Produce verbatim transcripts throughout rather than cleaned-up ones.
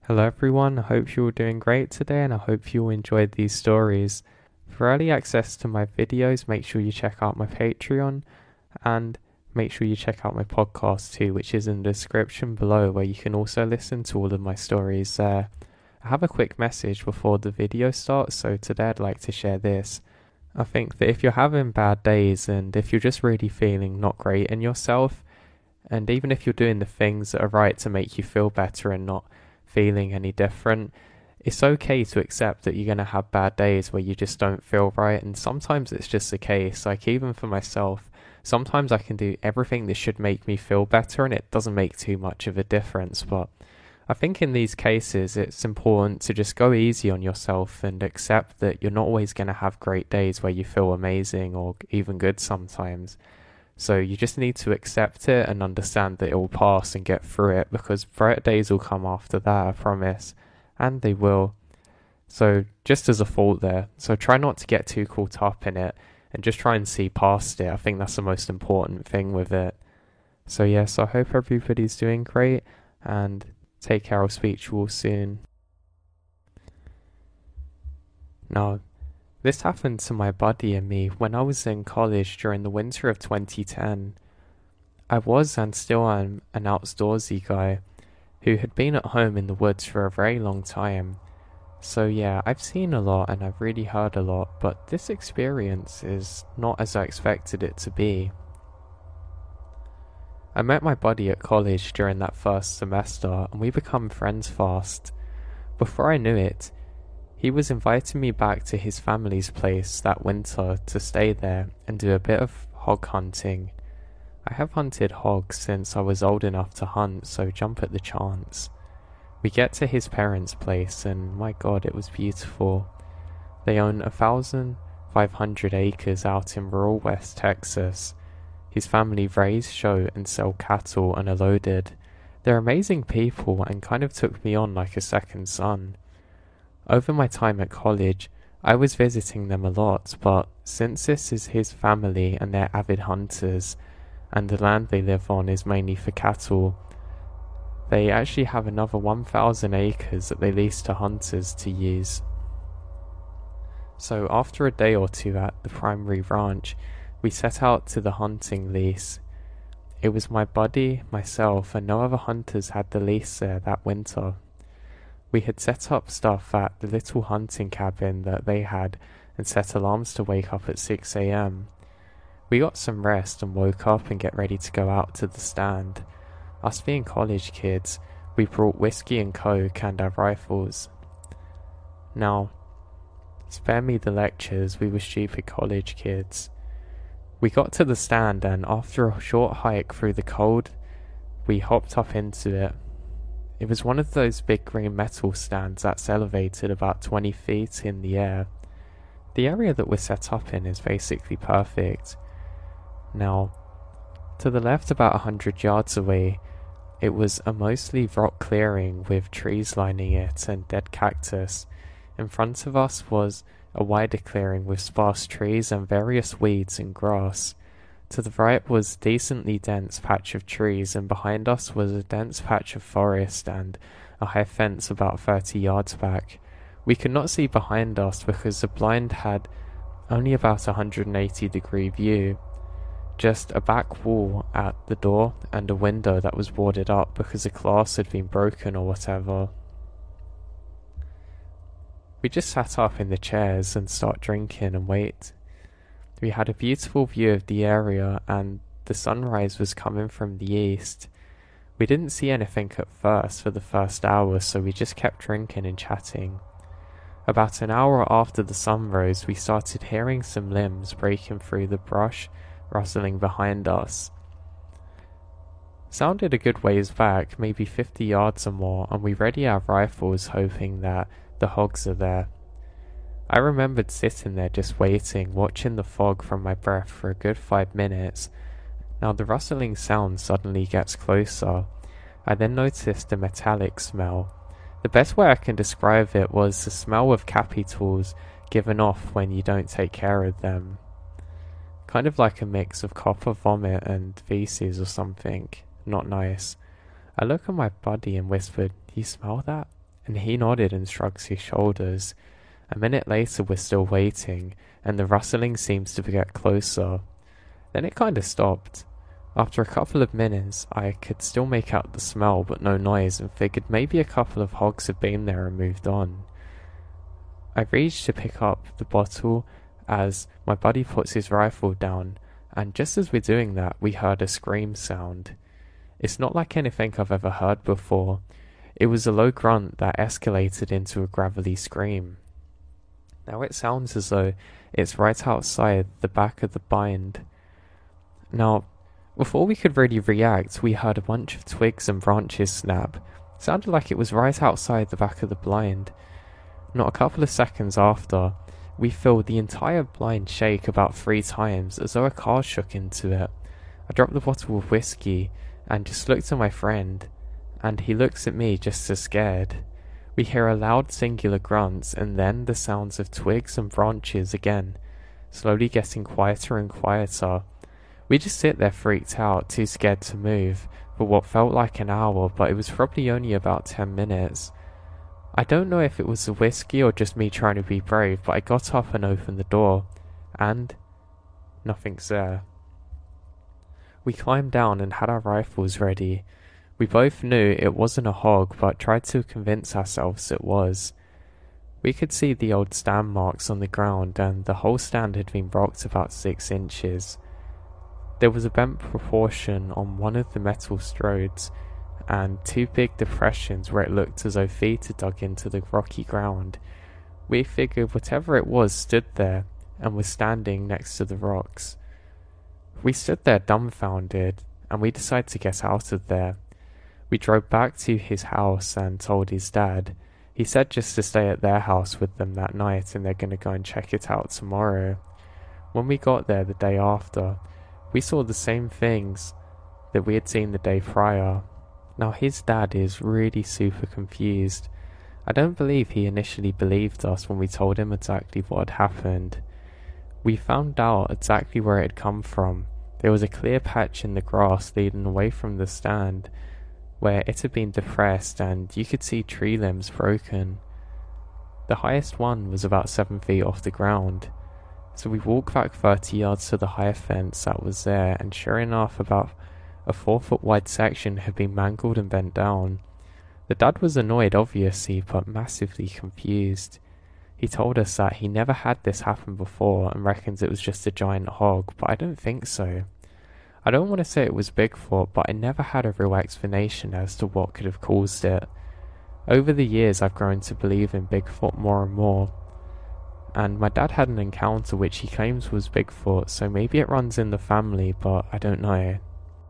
Hello everyone, I hope you're all doing great today and I hope you all enjoyed these stories. For early access to my videos, make sure you check out my Patreon and make sure you check out my podcast too, which is in the description below, where you can also listen to all of my stories there. I have a quick message before the video starts, so today I'd like to share this. I think that if you're having bad days and if you're just really feeling not great in yourself, and even if you're doing the things that are right to make you feel better and not feeling any different, it's okay to accept that you're going to have bad days where you just don't feel right. And sometimes it's just the case. Like, even for myself, sometimes I can do everything that should make me feel better and it doesn't make too much of a difference. But I think in these cases it's important to just go easy on yourself and accept that you're not always going to have great days where you feel amazing or even good sometimes. So you just need to accept it and understand that it will pass and get through it, because brighter days will come after that, I promise. And they will. So just as a thought there, so try not to get too caught up in it and just try and see past it. I think that's the most important thing with it. So yes, I hope everybody's doing great and take care. I'll speak to you all soon. Now, this happened to my buddy and me when I was in college during the winter of twenty ten. I was and still am an outdoorsy guy who had been at home in the woods for a very long time. So yeah, I've seen a lot and I've really heard a lot, but this experience is not as I expected it to be. I met my buddy at college during that first semester and we became friends fast. Before I knew it, he was inviting me back to his family's place that winter to stay there and do a bit of hog hunting. I have hunted hogs since I was old enough to hunt, so jump at the chance. We get to his parents' place and my god, it was beautiful. They own a thousand five hundred acres out in rural West Texas. His family raise, show and sell cattle and are loaded. They're amazing people and kind of took me on like a second son. Over my time at college, I was visiting them a lot, but since this is his family and they're avid hunters, and the land they live on is mainly for cattle, they actually have another one thousand acres that they lease to hunters to use. So after a day or two at the primary ranch, we set out to the hunting lease. It was my buddy, myself, and no other hunters had the lease there that winter. We had set up stuff at the little hunting cabin that they had and set alarms to wake up at six a.m. We got some rest and woke up and get ready to go out to the stand. Us being college kids, we brought whiskey and coke and our rifles. Now, spare me the lectures, we were stupid college kids. We got to the stand and after a short hike through the cold, we hopped up into it. It was one of those big green metal stands that's elevated about twenty feet in the air. The area that we're set up in is basically perfect. Now, to the left about a hundred yards away, it was a mostly rock clearing with trees lining it and dead cactus. In front of us was a wider clearing with sparse trees and various weeds and grass. To the right was a decently dense patch of trees, and behind us was a dense patch of forest and a high fence about thirty yards back. We could not see behind us because the blind had only about a one hundred eighty degree view. Just a back wall at the door and a window that was boarded up because a glass had been broken or whatever. We just sat up in the chairs and started drinking and wait. We had a beautiful view of the area and the sunrise was coming from the east. We didn't see anything at first for the first hour, so we just kept drinking and chatting. About an hour after the sun rose, we started hearing some limbs breaking through the brush, rustling behind us. Sounded a good ways back, maybe fifty yards or more, and we ready our rifles hoping that the hogs are there. I remembered sitting there just waiting, watching the fog from my breath for a good five minutes. Now the rustling sound suddenly gets closer. I then noticed a metallic smell. The best way I can describe it was the smell of capitals given off when you don't take care of them. Kind of like a mix of copper vomit and feces or something. Not nice. I looked at my buddy and whispered, "You smell that?" and he nodded and shrugs his shoulders. A minute later we're still waiting, and the rustling seems to get closer. Then it kinda stopped. After a couple of minutes, I could still make out the smell but no noise, and figured maybe a couple of hogs had been there and moved on. I reached to pick up the bottle as my buddy puts his rifle down, and just as we're doing that, we heard a scream sound. It's not like anything I've ever heard before. It was a low grunt that escalated into a gravelly scream. Now it sounds as though it's right outside the back of the blind. Now, before we could really react, we heard a bunch of twigs and branches snap. It sounded like it was right outside the back of the blind. Not a couple of seconds after, we feel the entire blind shake about three times, as though a car shook into it. I dropped the bottle of whiskey and just looked at my friend, and he looks at me just as scared. We hear a loud singular grunt, and then the sounds of twigs and branches again, slowly getting quieter and quieter. We just sit there freaked out, too scared to move, for what felt like an hour, but it was probably only about ten minutes. I don't know if it was the whiskey or just me trying to be brave, but I got up and opened the door, and nothing's there. We climbed down and had our rifles ready. We both knew it wasn't a hog, but tried to convince ourselves it was. We could see the old stand marks on the ground, and the whole stand had been rocked about six inches. There was a bent proportion on one of the metal strodes, and two big depressions where it looked as though feet had dug into the rocky ground. We figured whatever it was stood there, and was standing next to the rocks. We stood there dumbfounded, and we decided to get out of there. We drove back to his house and told his dad. He said just to stay at their house with them that night, and they're going to go and check it out tomorrow. When we got there the day after, we saw the same things that we had seen the day prior. Now his dad is really super confused. I don't believe he initially believed us when we told him exactly what had happened. We found out exactly where it had come from. There was a clear patch in the grass leading away from the stand, where it had been depressed, and you could see tree limbs broken. The highest one was about seven feet off the ground. So we walked back thirty yards to the higher fence that was there, and sure enough, about a four foot wide section had been mangled and bent down. The dad was annoyed obviously, but massively confused. He told us that he never had this happen before and reckons it was just a giant hog, but I don't think so. I don't want to say it was Bigfoot, but I never had a real explanation as to what could have caused it. Over the years I've grown to believe in Bigfoot more and more, and my dad had an encounter which he claims was Bigfoot, so maybe it runs in the family, but I don't know.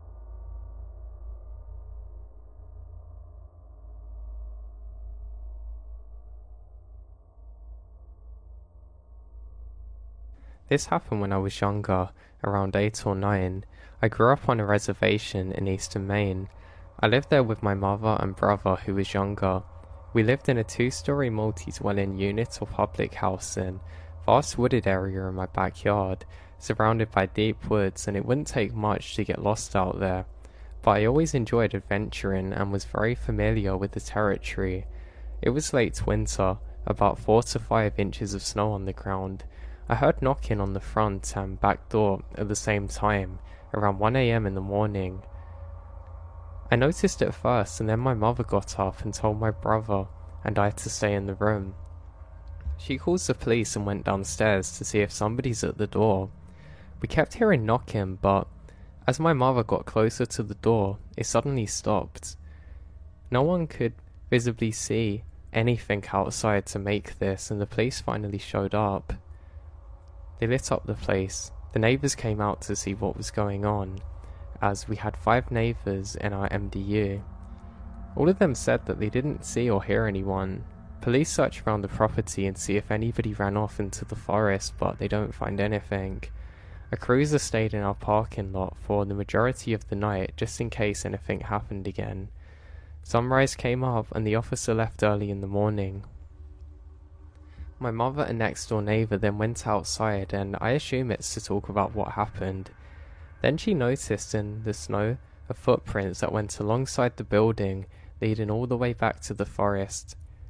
This happened when I was younger, around eight or nine. I grew up on a reservation in eastern Maine. I lived there with my mother and brother who was younger. We lived in a two-storey multi-dwelling unit or public housing, vast wooded area in my backyard, surrounded by deep woods, and it wouldn't take much to get lost out there. But I always enjoyed adventuring and was very familiar with the territory. It was late winter, about four to five inches of snow on the ground. I heard knocking on the front and back door at the same time, around one a m in the morning. I noticed it first, and then my mother got up and told my brother and I to stay in the room. She calls the police and went downstairs to see if somebody's at the door. We kept hearing knocking, but as my mother got closer to the door, it suddenly stopped. No one could visibly see anything outside to make this, and the police finally showed up. They lit up the place. The neighbours came out to see what was going on, as we had five neighbours in our M D U. All of them said that they didn't see or hear anyone. Police search around the property and see if anybody ran off into the forest, but they don't find anything. A cruiser stayed in our parking lot for the majority of the night, just in case anything happened again. Sunrise came up and the officer left early in the morning. My mother and next door neighbour then went outside, and I assume it's to talk about what happened. Then she noticed in the snow a footprints that went alongside the building, leading all the way back to the forest.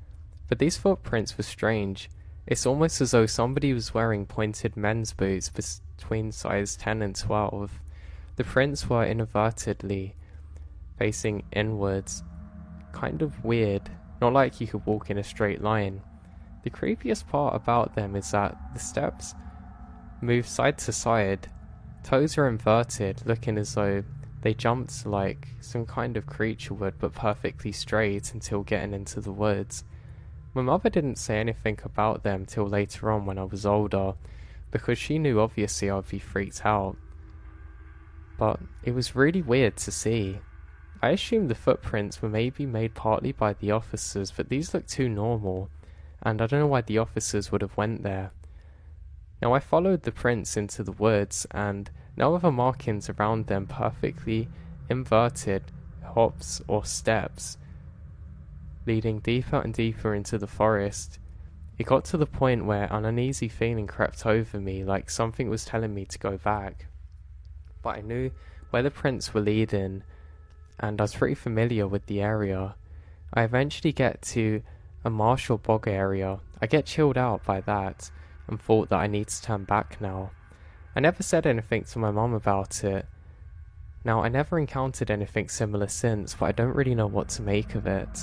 But these footprints were strange. It's almost as though somebody was wearing pointed men's boots between size ten and twelve. The prints were inadvertently facing inwards. Kind of weird, not like you could walk in a straight line. The creepiest part about them is that the steps move side to side. Toes are inverted, looking as though they jumped like some kind of creature would, but perfectly straight until getting into the woods. My mother didn't say anything about them till later on when I was older, because she knew obviously I'd be freaked out. But it was really weird to see. I assumed the footprints were maybe made partly by the officers, but these looked too normal, and I don't know why the officers would have went there. Now I followed the prints into the woods, and no other markings around them perfectly inverted hops or steps, leading deeper and deeper into the forest. It got to the point where an uneasy feeling crept over me, like something was telling me to go back. But I knew where the prints were leading, and I was pretty familiar with the area. I eventually get to a marsh or bog area. I get chilled out by that, and thought that I need to turn back now. I never said anything to my mum about it. Now, I never encountered anything similar since, but I don't really know what to make of it.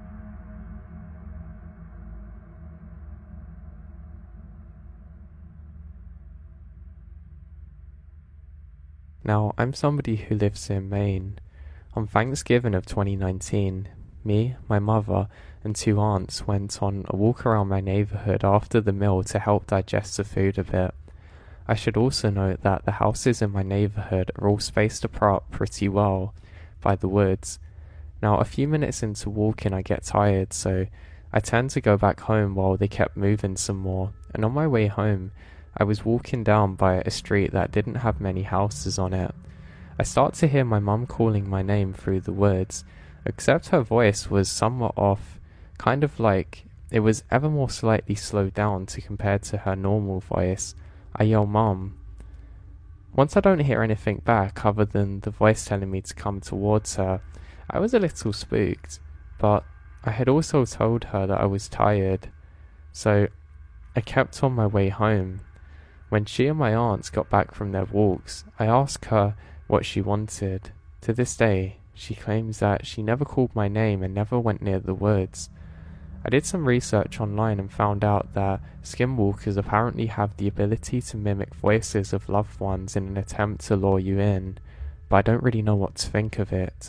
Now, I'm somebody who lives in Maine. On Thanksgiving of twenty nineteen, me, my mother, and two aunts went on a walk around my neighbourhood after the meal to help digest the food a bit. I should also note that the houses in my neighbourhood are all spaced apart pretty well by the woods. Now, a few minutes into walking I get tired, so I turned to go back home while they kept moving some more, and on my way home I was walking down by a street that didn't have many houses on it. I start to hear my mum calling my name through the woods, except her voice was somewhat off, kind of like it was ever more slightly slowed down to compare to her normal voice. I yell, "Mum." Once I don't hear anything back other than the voice telling me to come towards her, I was a little spooked, but I had also told her that I was tired, so I kept on my way home. When she and my aunts got back from their walks, I asked her what she wanted. To this day, she claims that she never called my name and never went near the woods. I did some research online and found out that skinwalkers apparently have the ability to mimic voices of loved ones in an attempt to lure you in, but I don't really know what to think of it.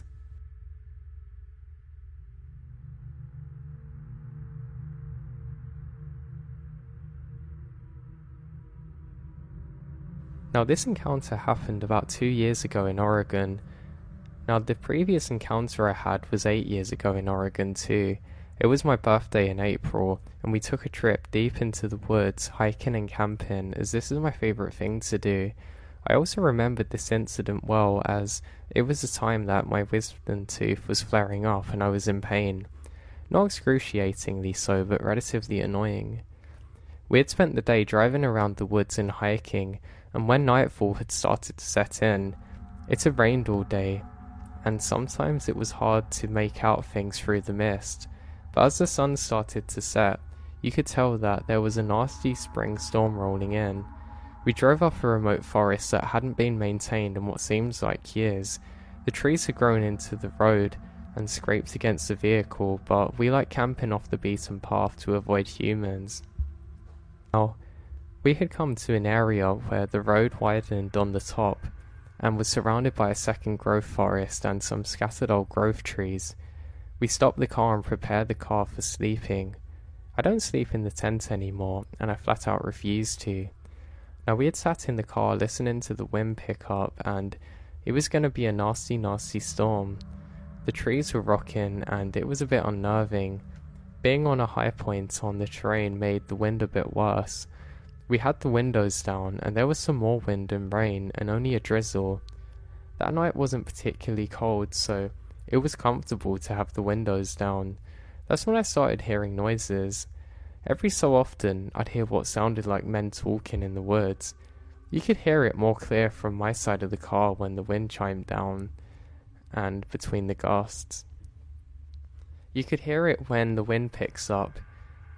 Now, this encounter happened about two years ago in Oregon. Now, the previous encounter I had was eight years ago in Oregon too. It was my birthday in April, and we took a trip deep into the woods, hiking and camping, as this is my favourite thing to do. I also remembered this incident well, as it was the time that my wisdom tooth was flaring up and I was in pain. Not excruciatingly so, but relatively annoying. We had spent the day driving around the woods and hiking, and when nightfall had started to set in, it had rained all day, and sometimes it was hard to make out things through the mist. But as the sun started to set, you could tell that there was a nasty spring storm rolling in. We drove up a remote forest that hadn't been maintained in what seems like years. The trees had grown into the road and scraped against the vehicle, but we like camping off the beaten path to avoid humans. Now, we had come to an area where the road widened on the top and was surrounded by a second growth forest and some scattered old growth trees. We stopped the car and prepared the car for sleeping. I don't sleep in the tent anymore, and I flat out refuse to. Now, we had sat in the car listening to the wind pick up, and it was going to be a nasty, nasty storm. The trees were rocking, and it was a bit unnerving. Being on a high point on the terrain made the wind a bit worse. We had the windows down, and there was some more wind and rain, and only a drizzle. That night wasn't particularly cold, so it was comfortable to have the windows down. That's when I started hearing noises. Every so often, I'd hear what sounded like men talking in the woods. You could hear it more clear from my side of the car when the wind chimed down, and between the gusts. You could hear it when the wind picks up.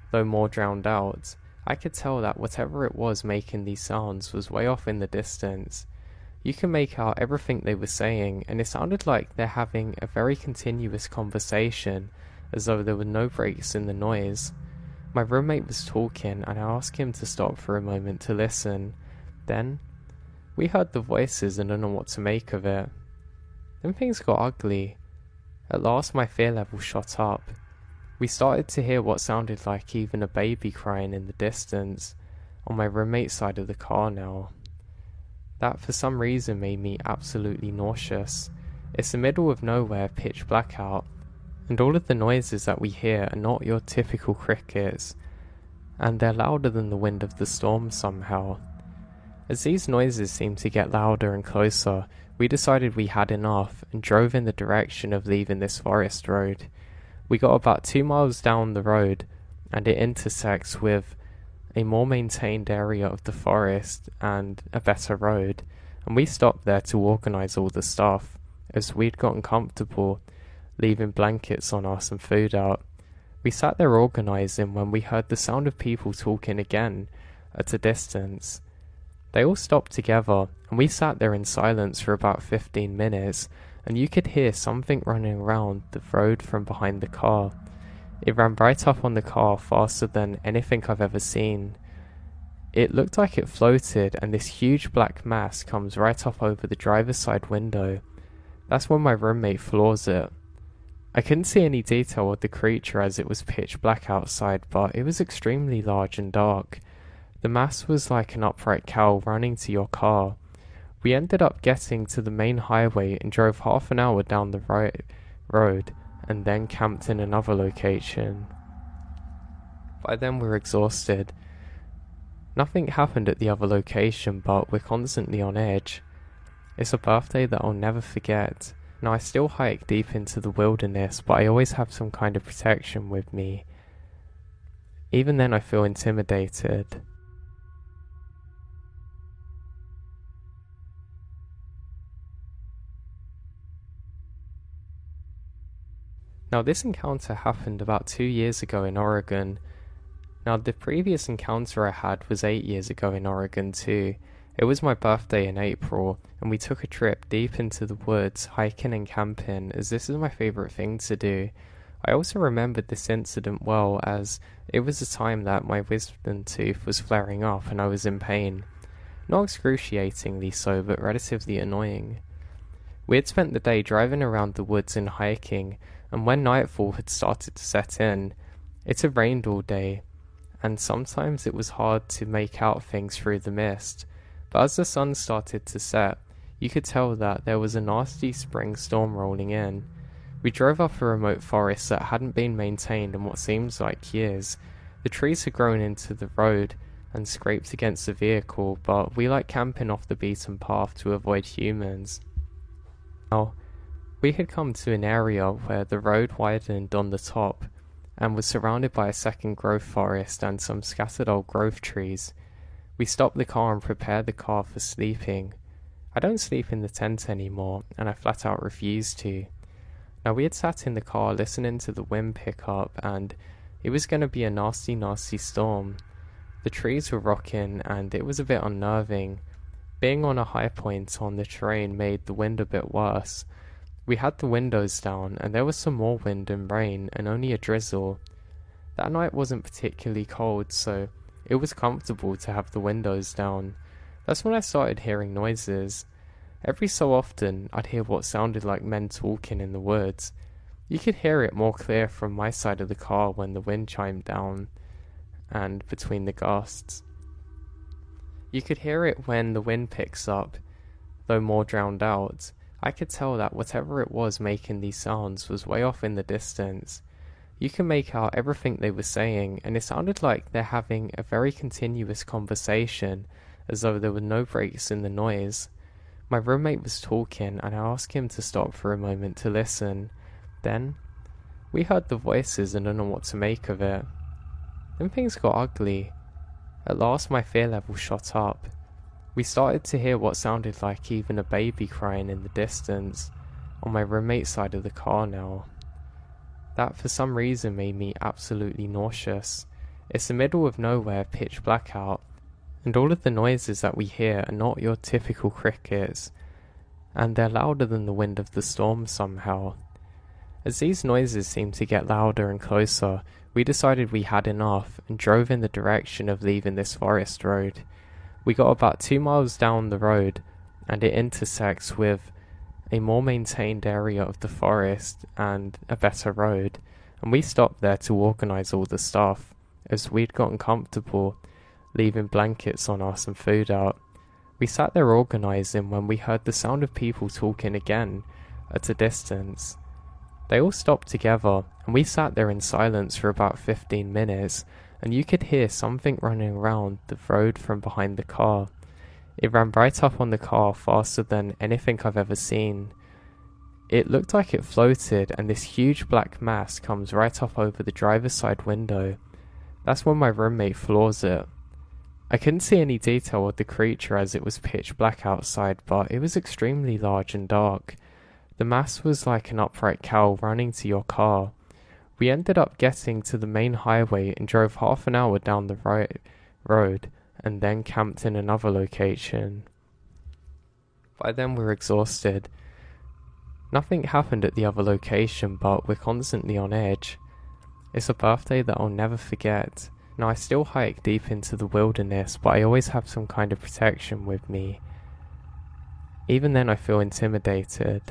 though more drowned out. I could tell that whatever it was making these sounds was way off in the distance. You can make out everything they were saying, and it sounded like they're having a very continuous conversation, as though there were no breaks in the noise. My roommate was talking, and I asked him to stop for a moment to listen. Then, we heard the voices and don't know what to make of it. Then things got ugly. At last my fear level shot up. We started to hear what sounded like even a baby crying in the distance, on my roommate's side of the car now. That for some reason made me absolutely nauseous. It's the middle of nowhere, pitch black out, and all of the noises that we hear are not your typical crickets, and they're louder than the wind of the storm somehow. As these noises seemed to get louder and closer, we decided we had enough and drove in the direction of leaving this forest road. We got about two miles down the road, and it intersects with a more maintained area of the forest and a better road, and we stopped there to organise all the stuff, as we'd gotten comfortable, leaving blankets on us and food out. We sat there organising when we heard the sound of people talking again, at a distance. They all stopped together, and we sat there in silence for about fifteen minutes, and you could hear something running around the road from behind the car. It ran right up on the car faster than anything I've ever seen. It looked like it floated, and this huge black mass comes right up over the driver's side window. That's when my roommate floors it. I couldn't see any detail of the creature as it was pitch black outside, but it was extremely large and dark. The mass was like an upright cow running to your car. We ended up getting to the main highway and drove half an hour down the right road, and then camped in another location. By then we were exhausted. Nothing happened at the other location, but we're constantly on edge. It's a birthday that I'll never forget. Now I still hike deep into the wilderness, but I always have some kind of protection with me. Even then I feel intimidated. Now this encounter happened about two years ago in Oregon. Now the previous encounter I had was eight years ago in Oregon too. It was my birthday in April, and we took a trip deep into the woods, hiking and camping, as this is my favourite thing to do. I also remembered this incident well, as it was a time that my wisdom tooth was flaring up and I was in pain. Not excruciatingly so, but relatively annoying. We had spent the day driving around the woods and hiking, and when nightfall had started to set in, it had rained all day, and sometimes it was hard to make out things through the mist. But as the sun started to set, you could tell that there was a nasty spring storm rolling in. We drove up a remote forest that hadn't been maintained in what seems like years. The trees had grown into the road and scraped against the vehicle, but we like camping off the beaten path to avoid humans. Now, we had come to an area where the road widened on the top and was surrounded by a second growth forest and some scattered old growth trees. We stopped the car and prepared the car for sleeping. I don't sleep in the tent anymore, and I flat out refused to. Now we had sat in the car listening to the wind pick up, and it was going to be a nasty nasty storm. The trees were rocking and it was a bit unnerving. Being on a high point on the terrain made the wind a bit worse. We had the windows down, and there was some more wind and rain, and only a drizzle. That night wasn't particularly cold, so it was comfortable to have the windows down. That's when I started hearing noises. Every so often, I'd hear what sounded like men talking in the woods. You could hear it more clear from my side of the car when the wind chimed down, and between the gusts. You could hear it when the wind picks up, though more drowned out. I could tell that whatever it was making these sounds was way off in the distance. You can make out everything they were saying, and it sounded like they're having a very continuous conversation, as though there were no breaks in the noise. My roommate was talking, and I asked him to stop for a moment to listen. Then, we heard the voices and don't know what to make of it. Then things got ugly. At last my fear level shot up. We started to hear what sounded like even a baby crying in the distance, on my roommate's side of the car now. That for some reason made me absolutely nauseous. It's the middle of nowhere, pitch black out, and all of the noises that we hear are not your typical crickets, and they're louder than the wind of the storm somehow. As these noises seemed to get louder and closer, we decided we had enough and drove in the direction of leaving this forest road. We got about two miles down the road, and it intersects with a more maintained area of the forest and a better road, and we stopped there to organise all the stuff, as we'd gotten comfortable leaving blankets on us and food out. We sat there organising when we heard the sound of people talking again at a distance. They all stopped together, and we sat there in silence for about fifteen minutes, and you could hear something running around the road from behind the car. It ran right up on the car faster than anything I've ever seen. It looked like it floated, and this huge black mass comes right up over the driver's side window. That's when my roommate floors it. I couldn't see any detail of the creature as it was pitch black outside, but it was extremely large and dark. The mass was like an upright cow running to your car. We ended up getting to the main highway and drove half an hour down the right road, and then camped in another location. By then we were exhausted. Nothing happened at the other location, but we're constantly on edge. It's a birthday that I'll never forget. Now, I still hike deep into the wilderness, but I always have some kind of protection with me. Even then I feel intimidated.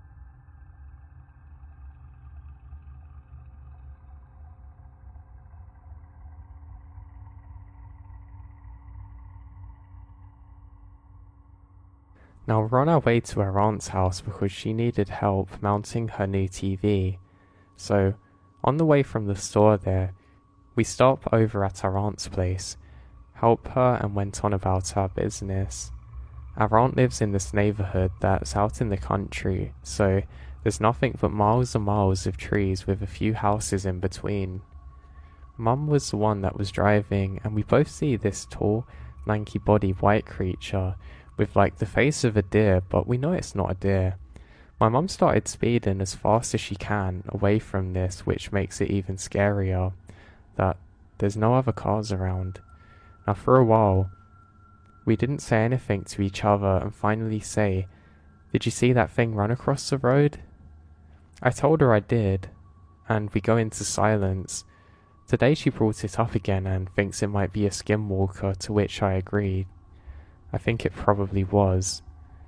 Now we're on our way to our aunt's house because she needed help mounting her new T V. So, on the way from the store there, we stopped over at our aunt's place, helped her and went on about our business. Our aunt lives in this neighbourhood that's out in the country, so there's nothing but miles and miles of trees with a few houses in between. Mum was the one that was driving, and we both see this tall, lanky-bodied white creature with like the face of a deer, but we know it's not a deer. My mum started speeding as fast as she can away from this, which makes it even scarier that there's no other cars around. Now for a while, we didn't say anything to each other and finally say, "Did you see that thing run across the road?" I told her I did, and we go into silence. Today she brought it up again and thinks it might be a skinwalker, to which I agreed. I think it probably was.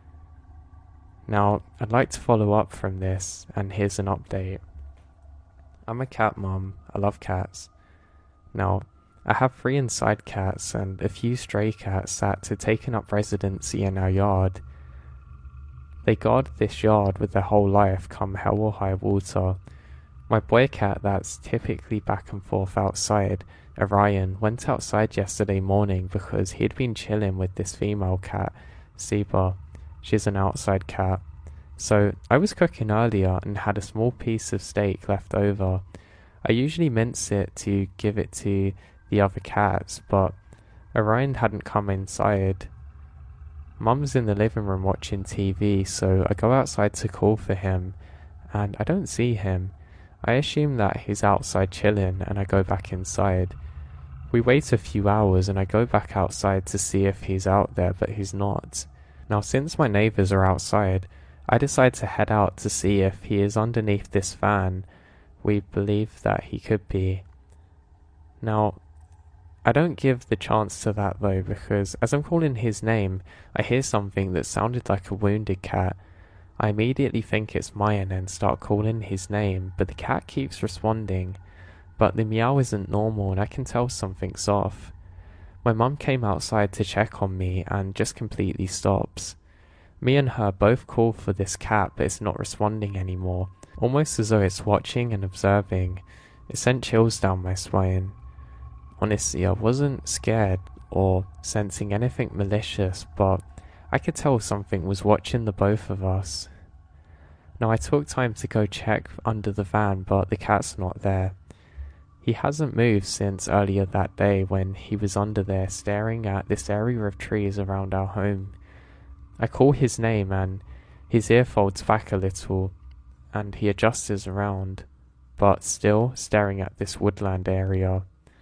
Now, I'd like to follow up from this, and here's an update. I'm a cat mum. I love cats. Now, I have three inside cats and a few stray cats that have taken up residency in our yard. They guard this yard with their whole life, come hell or high water. My boy cat that's typically back and forth outside, Orion, went outside yesterday morning because he'd been chilling with this female cat, Seba. She's an outside cat. So I was cooking earlier and had a small piece of steak left over. I usually mince it to give it to the other cats, but Orion hadn't come inside. Mum's in the living room watching T V, so I go outside to call for him, and I don't see him. I assume that he's outside chilling, and I go back inside. We wait a few hours, and I go back outside to see if he's out there, but he's not. Now, since my neighbours are outside, I decide to head out to see if he is underneath this fan. We believe that he could be. Now, I don't give the chance to that though, because as I'm calling his name, I hear something that sounded like a wounded cat. I immediately think it's Mayan and start calling his name, but the cat keeps responding. But the meow isn't normal and I can tell something's off. My mum came outside to check on me and just completely stops. Me and her both call for this cat, but it's not responding anymore, almost as though it's watching and observing. It sent chills down my spine. Honestly, I wasn't scared or sensing anything malicious, but I could tell something was watching the both of us. Now I took time to go check under the van, but the cat's not there. He hasn't moved since earlier that day when he was under there staring at this area of trees around our home. I call his name and his ear folds back a little and he adjusts around, but still staring at this woodland area.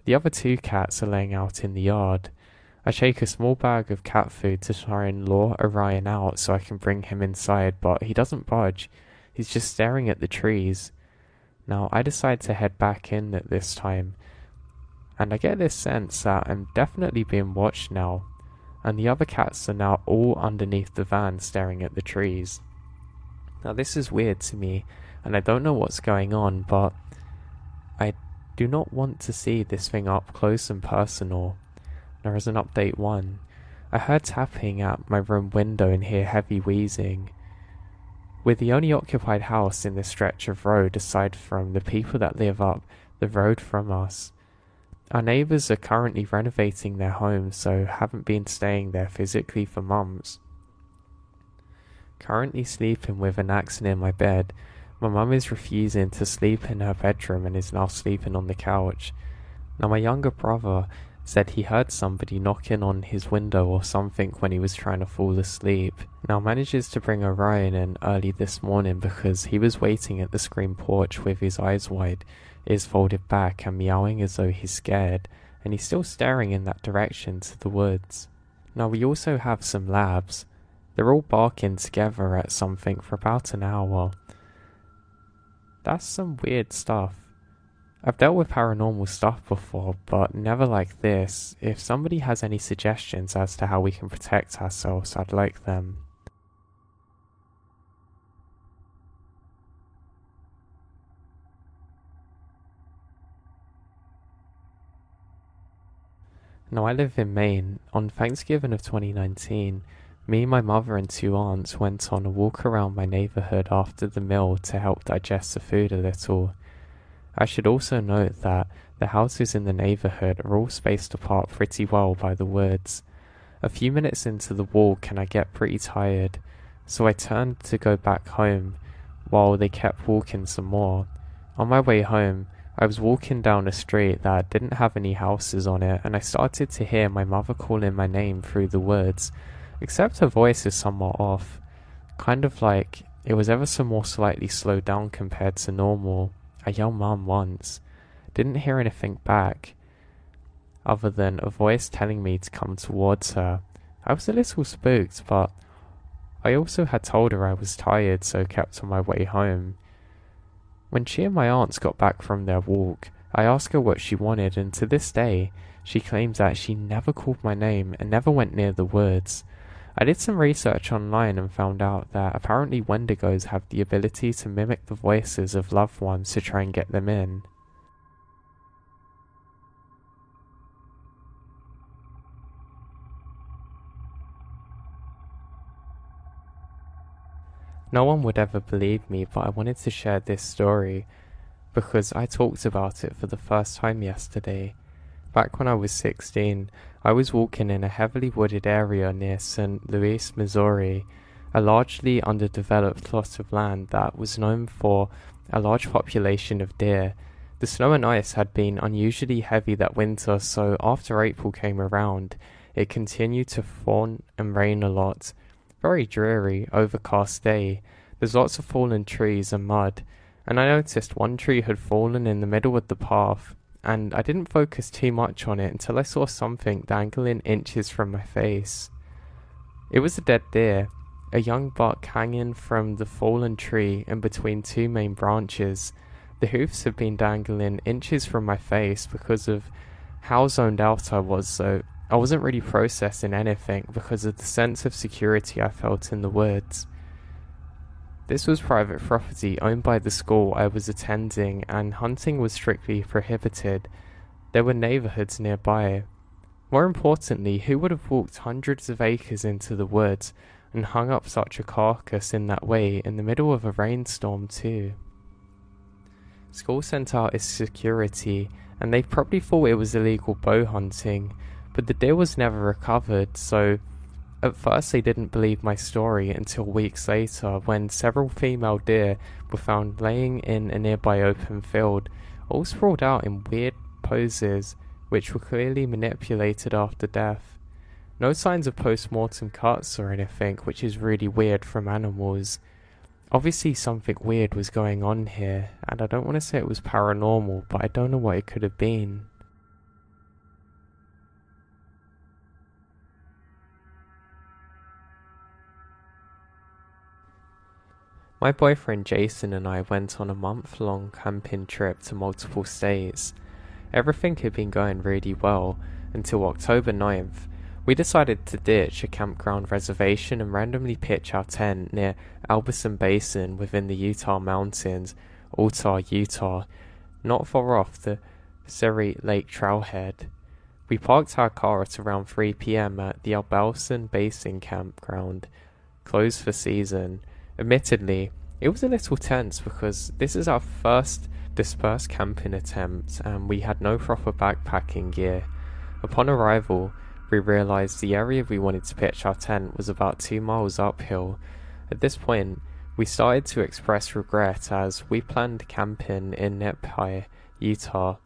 The other two cats are laying out in the yard. I shake a small bag of cat food to try and lure Orion out so I can bring him inside, but he doesn't budge. He's just staring at the trees. Now, I decide to head back in at this time, and I get this sense that I'm definitely being watched now, and the other cats are now all underneath the van staring at the trees. Now, this is weird to me, and I don't know what's going on, but I do not want to see this thing up close and personal. There is an update one. I heard tapping at my room window and hear heavy wheezing. We're the only occupied house in this stretch of road aside from the people that live up the road from us. Our neighbours are currently renovating their home, so haven't been staying there physically for months. Currently sleeping with an axe near my bed, my mum is refusing to sleep in her bedroom and is now sleeping on the couch. Now, my younger brother said he heard somebody knocking on his window or something when he was trying to fall asleep. Now manages to bring Orion in early this morning because he was waiting at the screen porch with his eyes wide, ears folded back and meowing as though he's scared, and he's still staring in that direction to the woods. Now we also have some labs. They're all barking together at something for about an hour. That's some weird stuff. I've dealt with paranormal stuff before, but never like this. If somebody has any suggestions as to how we can protect ourselves, I'd like them. Now, I live in Maine. On Thanksgiving of twenty nineteen, me, my mother and two aunts went on a walk around my neighbourhood after the meal to help digest the food a little. I should also note that the houses in the neighbourhood are all spaced apart pretty well by the woods. A few minutes into the walk and I get pretty tired, so I turned to go back home while they kept walking some more. On my way home, I was walking down a street that didn't have any houses on it, and I started to hear my mother calling my name through the woods, except her voice is somewhat off, kind of like it was ever so more slightly slowed down compared to normal. I yelled "Mum" once, didn't hear anything back, other than a voice telling me to come towards her. I was a little spooked, but I also had told her I was tired, so kept on my way home. When she and my aunts got back from their walk, I asked her what she wanted, and to this day, she claims that she never called my name and never went near the woods. I did some research online and found out that apparently Wendigos have the ability to mimic the voices of loved ones to try and get them in. No one would ever believe me, but I wanted to share this story because I talked about it for the first time yesterday. Back when I was sixteen, I was walking in a heavily wooded area near Saint Louis, Missouri, a largely underdeveloped plot of land that was known for a large population of deer. The snow and ice had been unusually heavy that winter, so after April came around, it continued to fall and rain a lot. Very dreary, overcast day. There's lots of fallen trees and mud, and I noticed one tree had fallen in the middle of the path, and I didn't focus too much on it until I saw something dangling inches from my face. It was a dead deer, a young buck hanging from the fallen tree in between two main branches. The hoofs had been dangling inches from my face because of how zoned out I was, so I wasn't really processing anything because of the sense of security I felt in the woods. This was private property owned by the school I was attending, and hunting was strictly prohibited. There were neighborhoods nearby. More importantly, who would have walked hundreds of acres into the woods and hung up such a carcass in that way in the middle of a rainstorm too? School sent out its security, and they probably thought it was illegal bow hunting, but the deer was never recovered, so at first they didn't believe my story until weeks later when several female deer were found laying in a nearby open field, all sprawled out in weird poses which were clearly manipulated after death. No signs of post-mortem cuts or anything, which is really weird from animals. Obviously something weird was going on here, and I don't want to say it was paranormal, but I don't know what it could have been. My boyfriend Jason and I went on a month-long camping trip to multiple states. Everything had been going really well until October ninth. We decided to ditch a campground reservation and randomly pitch our tent near Alberson Basin within the Utah Mountains, Altar, Utah, not far off the Surrey Lake trailhead. We parked our car at around three p.m. at the Alberson Basin campground, closed for season. Admittedly, it was a little tense because this is our first dispersed camping attempt and we had no proper backpacking gear. Upon arrival, we realised the area we wanted to pitch our tent was about two miles uphill. At this point, we started to express regret as we planned camping in Nephi, Utah,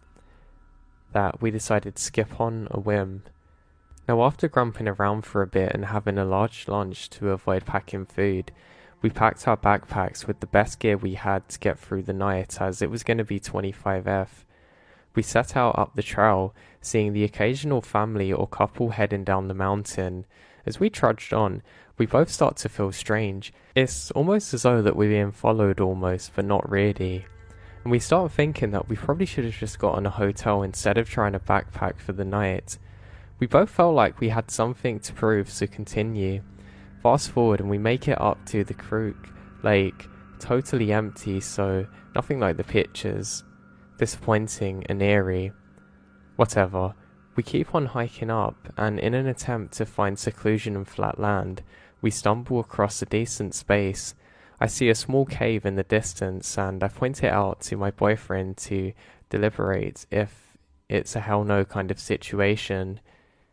that we decided to skip on a whim. Now, after grumping around for a bit and having a large lunch to avoid packing food, we packed our backpacks with the best gear we had to get through the night as it was going to be twenty-five F. We set out up the trail, seeing the occasional family or couple heading down the mountain. As we trudged on, we both start to feel strange. It's almost as though that we're being followed almost, but not really. And we start thinking that we probably should have just gotten a hotel instead of trying to backpack for the night. We both felt like we had something to prove, so continue. Fast forward and we make it up to the Crook Lake, totally empty, so nothing like the pictures. Disappointing and eerie. Whatever. We keep on hiking up, and in an attempt to find seclusion and flat land, we stumble across a decent space. I see a small cave in the distance, and I point it out to my boyfriend to deliberate if it's a hell no kind of situation.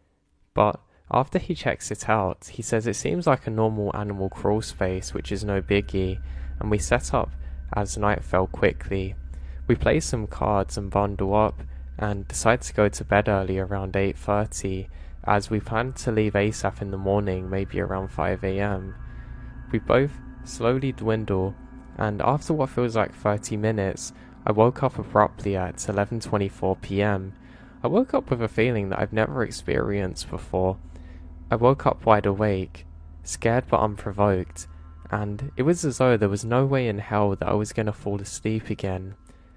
But after he checks it out, he says it seems like a normal animal crawl space, which is no biggie, and we set up as night fell quickly. We play some cards and bundle up, and decide to go to bed early around eight thirty, as we plan to leave ASAP in the morning, maybe around five a.m. We both slowly dwindle, and after what feels like thirty minutes, I woke up abruptly at eleven twenty-four p.m. I woke up with a feeling that I've never experienced before. I woke up wide awake, scared but unprovoked, and it was as though there was no way in hell that I was going to fall asleep again,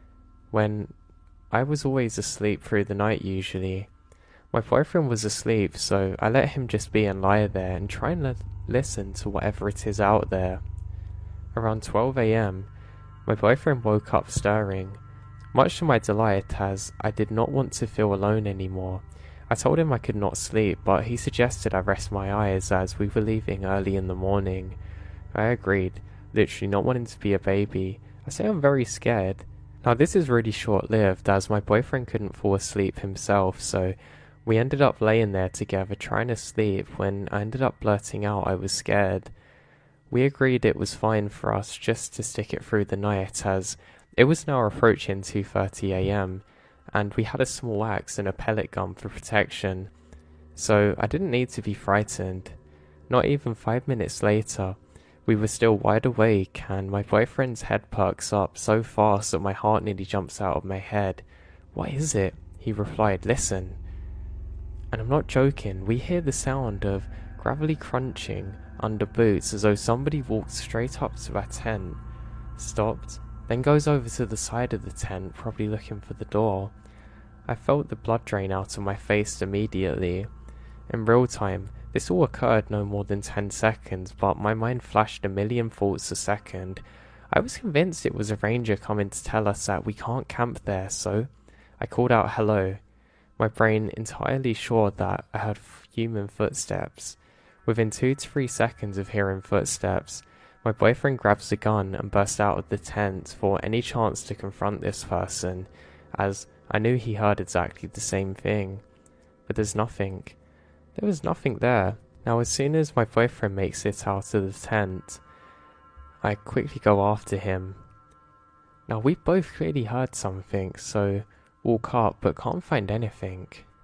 when I was always asleep through the night usually. My boyfriend was asleep, so I let him just be and lie there and try and li- listen to whatever it is out there. Around twelve a.m, my boyfriend woke up stirring, much to my delight as I did not want to feel alone anymore. I told him I could not sleep, but he suggested I rest my eyes as we were leaving early in the morning. I agreed, literally not wanting to be a baby. I say I'm very scared. Now this is really short-lived as my boyfriend couldn't fall asleep himself, so we ended up laying there together trying to sleep when I ended up blurting out I was scared. We agreed it was fine for us just to stick it through the night as it was now approaching two thirty a.m. and we had a small axe and a pellet gun for protection, so I didn't need to be frightened. Not even five minutes later, we were still wide awake and my boyfriend's head perks up so fast that my heart nearly jumps out of my head. "What is it?" he replied. "Listen." And I'm not joking, we hear the sound of gravelly crunching under boots as though somebody walked straight up to our tent, stopped, then goes over to the side of the tent, probably looking for the door. I felt the blood drain out of my face immediately. In real time, this all occurred no more than ten seconds, but my mind flashed a million thoughts a second. I was convinced it was a ranger coming to tell us that we can't camp there, so I called out hello, my brain entirely sure that I heard human footsteps. Within two to three seconds of hearing footsteps, my boyfriend grabs the gun and burst out of the tent for any chance to confront this person, as I knew he heard exactly the same thing. But there's nothing. There was nothing there. Now as soon as my boyfriend makes it out of the tent, I quickly go after him. Now we both clearly heard something, so walk up but can't find anything.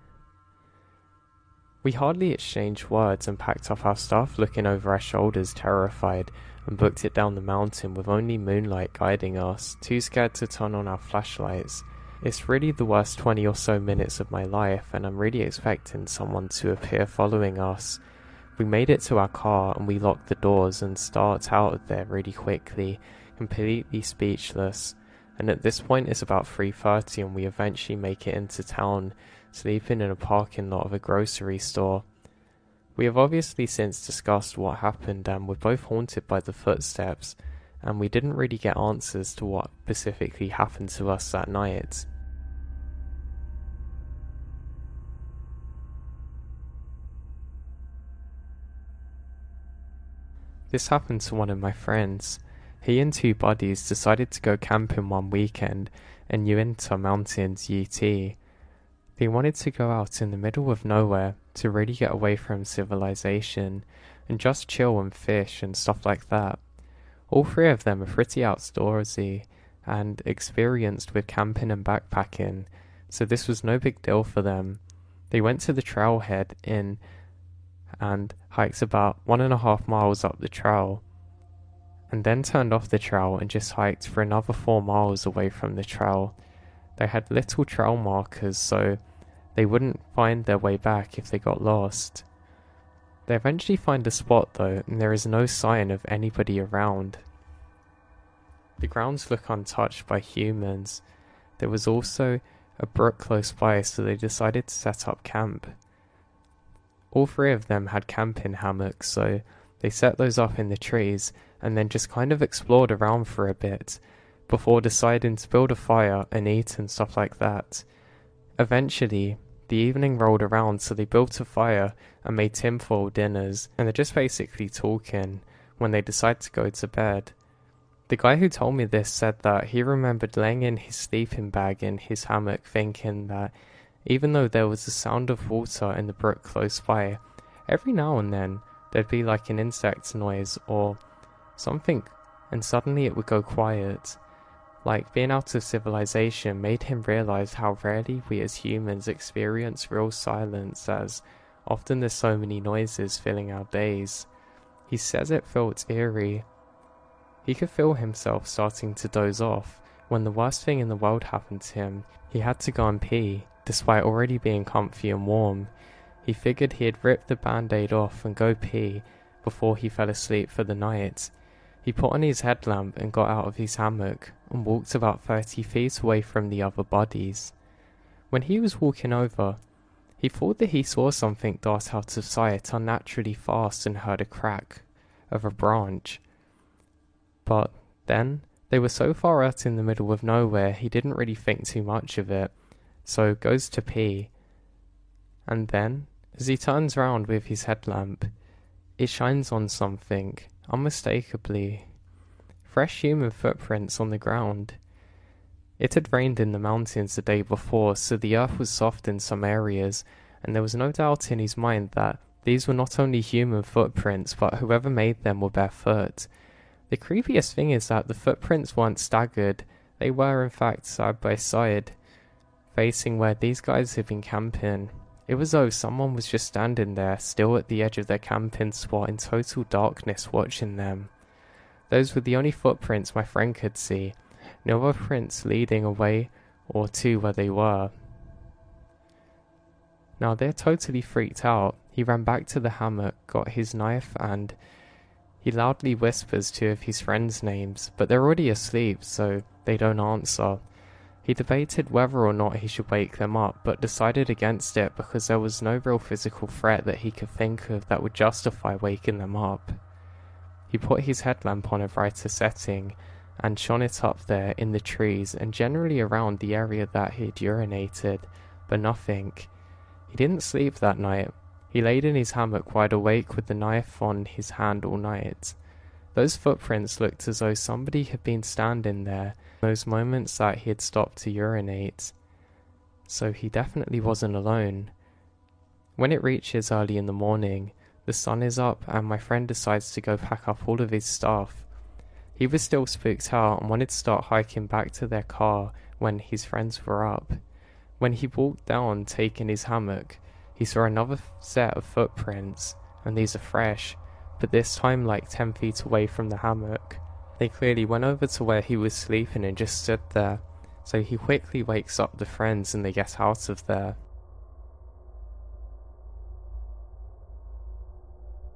We hardly exchanged words and packed up our stuff, looking over our shoulders terrified, and booked it down the mountain with only moonlight guiding us, too scared to turn on our flashlights. It's really the worst twenty or so minutes of my life, and I'm really expecting someone to appear following us. We made it to our car and we locked the doors and start out of there really quickly, completely speechless. And at this point it's about three thirty and we eventually make it into town, sleeping in a parking lot of a grocery store. We have obviously since discussed what happened and we're both haunted by the footsteps, and we didn't really get answers to what specifically happened to us that night. This happened to one of my friends. He and two buddies decided to go camping one weekend in Uinta Mountains, U T. They wanted to go out in the middle of nowhere to really get away from civilization and just chill and fish and stuff like that. All three of them are pretty outdoorsy and experienced with camping and backpacking, so this was no big deal for them. They went to the trailhead in and hiked about one and a half miles up the trail, and then turned off the trail and just hiked for another four miles away from the trail. They had little trail markers so they wouldn't find their way back if they got lost. They eventually find a spot though, and there is no sign of anybody around. The grounds look untouched by humans. There was also a brook close by, so they decided to set up camp. All three of them had camping hammocks, so they set those up in the trees and then just kind of explored around for a bit before deciding to build a fire and eat and stuff like that. Eventually, the evening rolled around, so they built a fire and made tinfoil dinners, and they're just basically talking when they decide to go to bed. The guy who told me this said that he remembered laying in his sleeping bag in his hammock thinking that even though there was the sound of water in the brook close by, every now and then there'd be like an insect noise or something, and suddenly it would go quiet. Like, being out of civilization made him realize how rarely we as humans experience real silence, as often there's so many noises filling our days. He says it felt eerie. He could feel himself starting to doze off when the worst thing in the world happened to him. He had to go and pee, despite already being comfy and warm. He figured he'd rip the band-aid off and go pee before he fell asleep for the night. He put on his headlamp and got out of his hammock and walked about thirty feet away from the other buddies. When he was walking over, he thought that he saw something dart out of sight unnaturally fast and heard a crack of a branch. But then, they were so far out in the middle of nowhere he didn't really think too much of it, so goes to pee. And then, as he turns round with his headlamp, it shines on something, unmistakably. Fresh human footprints on the ground. It had rained in the mountains the day before, so the earth was soft in some areas, and there was no doubt in his mind that these were not only human footprints, but whoever made them were barefoot. The creepiest thing is that the footprints weren't staggered, they were in fact side by side, facing where these guys had been camping. It was as though someone was just standing there, still at the edge of their camping spot in total darkness, watching them. Those were the only footprints my friend could see, no other prints leading away or to where they were. Now they're totally freaked out. He ran back to the hammock, got his knife, and he loudly whispers two of his friends' names, but they're already asleep, so they don't answer. He debated whether or not he should wake them up, but decided against it because there was no real physical threat that he could think of that would justify waking them up. He put his headlamp on a brighter setting and shone it up there in the trees and generally around the area that he'd urinated, but nothing. He didn't sleep that night. He laid in his hammock wide awake with the knife on his hand all night. Those footprints looked as though somebody had been standing there those moments that he had stopped to urinate, so he definitely wasn't alone. When it reaches early in the morning, the sun is up and my friend decides to go pack up all of his stuff. He was still spooked out and wanted to start hiking back to their car when his friends were up. When he walked down taking his hammock, he saw another set of footprints, and these are fresh, but this time like ten feet away from the hammock. They clearly went over to where he was sleeping and just stood there, so he quickly wakes up the friends and they get out of there.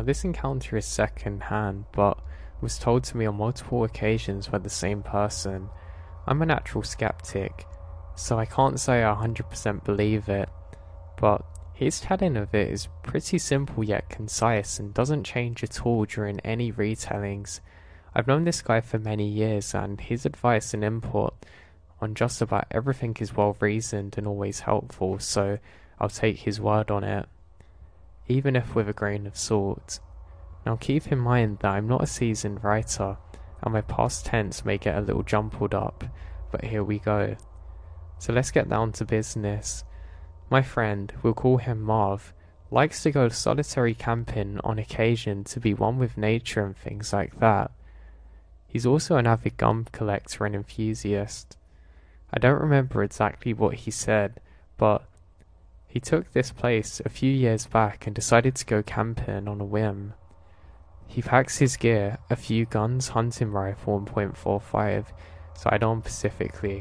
this encounter is second hand, but was told to me on multiple occasions by the same person. I'm a natural skeptic, so I can't say I one hundred percent believe it, but his telling of it is pretty simple yet concise and doesn't change at all during any retellings. I've known this guy for many years, and his advice and input on just about everything is well reasoned and always helpful, so I'll take his word on it, even if with a grain of salt. Now keep in mind that I'm not a seasoned writer, and my past tense may get a little jumbled up, but here we go. So let's get down to business. My friend, we'll call him Marv, likes to go solitary camping on occasion to be one with nature and things like that. He's also an avid gum collector and enthusiast. I don't remember exactly what he said, but he took this place a few years back and decided to go camping on a whim. He packs his gear, a few guns, hunting rifle and point four five, sidearm specifically.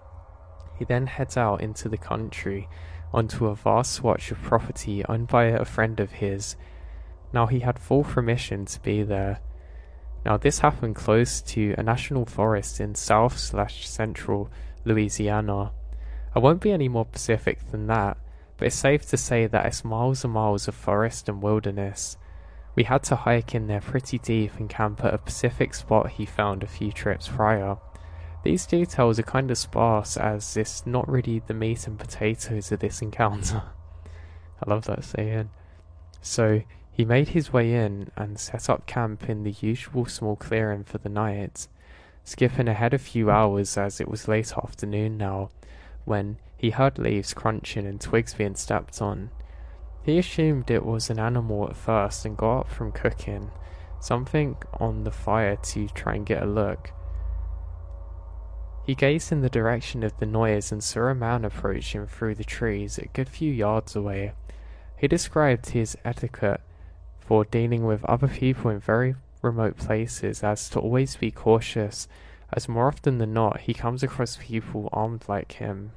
He then heads out into the country, onto a vast swatch of property owned by a friend of his. Now he had full permission to be there. Now this happened close to a national forest in south slash central Louisiana. I won't be any more specific than that, but it's safe to say that it's miles and miles of forest and wilderness. We had to hike in there pretty deep and camp at a specific spot he found a few trips prior. These details are kind of sparse, as it's not really the meat and potatoes of this encounter. I love that saying. So he made his way in and set up camp in the usual small clearing for the night, skipping ahead a few hours as it was late afternoon now, when he heard leaves crunching and twigs being stepped on. He assumed it was an animal at first and got up from cooking something on the fire to try and get a look. He gazed in the direction of the noise and saw a man approaching through the trees a good few yards away. He described his etiquette for dealing with other people in very remote places as to always be cautious, as more often than not he comes across people armed like him.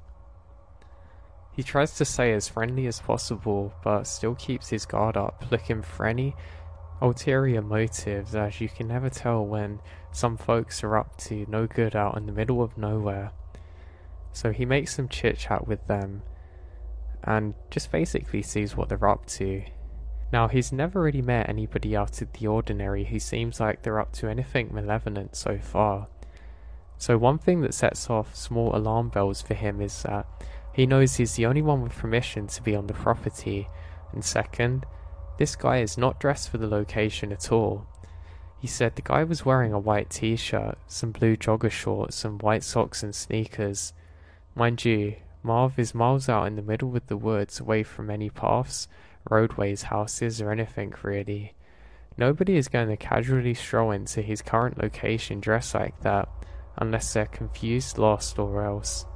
He tries to stay as friendly as possible, but still keeps his guard up, looking for any ulterior motives, as you can never tell when some folks are up to no good out in the middle of nowhere. So he makes some chit chat with them and just basically sees what they're up to. Now he's never really met anybody out of the ordinary who seems like they're up to anything malevolent so far. So one thing that sets off small alarm bells for him is that he knows he's the only one with permission to be on the property, and second, this guy is not dressed for the location at all. He said the guy was wearing a white t-shirt, some blue jogger shorts and white socks and sneakers. Mind you, Marv is miles out in the middle of the woods, away from any paths, roadways, houses or anything really. Nobody is going to casually stroll into his current location dressed like that, unless they're confused, lost or else.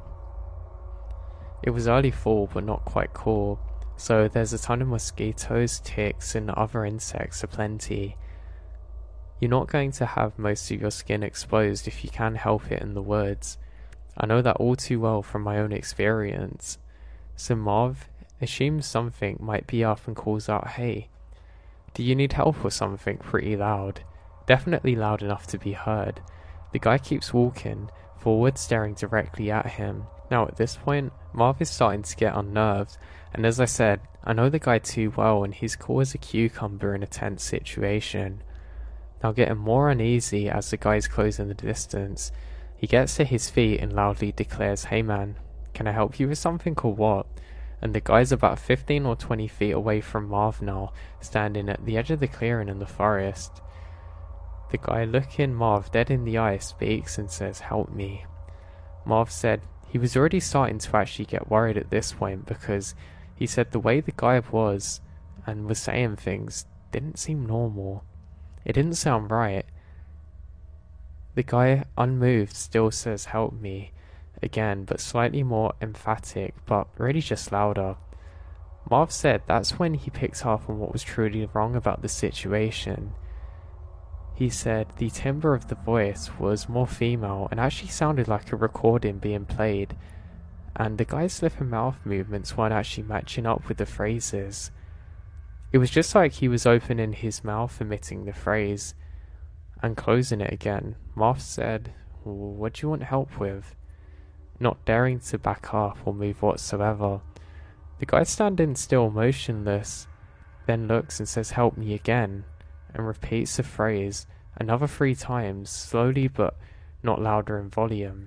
It was early fall but not quite cool, so there's a ton of mosquitoes, ticks and other insects aplenty. You're not going to have most of your skin exposed if you can help it in the woods. I know that all too well from my own experience. So Marv assumes something might be up and calls out, "Hey, do you need help or something?" pretty loud. Definitely loud enough to be heard. The guy keeps walking forward, staring directly at him. Now at this point, Marv is starting to get unnerved, and as I said, I know the guy too well and he's cool as a cucumber in a tense situation. Now getting more uneasy as the guy is closing the distance, he gets to his feet and loudly declares, "Hey man, can I help you with something or what?" And the guy's about fifteen or twenty feet away from Marv now, standing at the edge of the clearing in the forest. The guy, looking Marv dead in the eye, speaks and says, "Help me." Marv said he was already starting to actually get worried at this point, because he said the way the guy was and was saying things didn't seem normal. It didn't sound right. The guy, unmoved, still says, "Help me," again, but slightly more emphatic, but really just louder. Marv said that's when he picked up on what was truly wrong about the situation. He said the timbre of the voice was more female and actually sounded like a recording being played, and the guy's lip and mouth movements weren't actually matching up with the phrases. It was just like he was opening his mouth, emitting the phrase, and closing it again. Marv said, "What do you want help with?" Not daring to back up or move whatsoever. The guy standing still, motionless, then looks and says, "Help me," again, and repeats the phrase another three times, slowly but not louder in volume.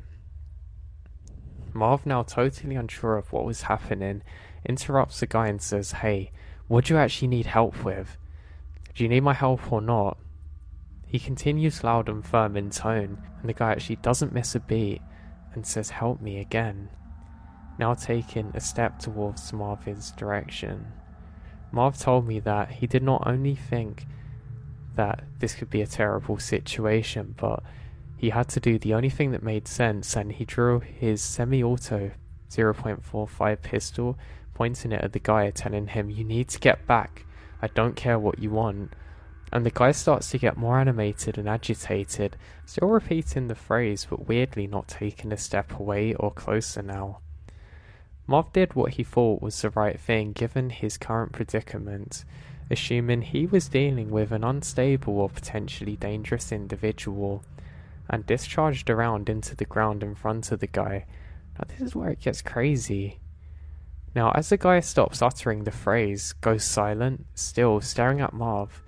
Marv, now totally unsure of what was happening, interrupts the guy and says, "Hey, what do you actually need help with? Do you need my help or not?" He continues loud and firm in tone, and the guy actually doesn't miss a beat and says, "Help me," again, now taking a step towards Marvin's direction. Marv told me that he did not only think that this could be a terrible situation, but he had to do the only thing that made sense, and he drew his semi-auto zero point four five pistol, pointing it at the guy, telling him, "You need to get back. I don't care what you want." And the guy starts to get more animated and agitated, still repeating the phrase, but weirdly not taking a step away or closer now. Marv did what he thought was the right thing given his current predicament, assuming he was dealing with an unstable or potentially dangerous individual, and discharged a round into the ground in front of the guy. Now this is where it gets crazy. Now as the guy stops uttering the phrase, goes silent, still staring at Marv.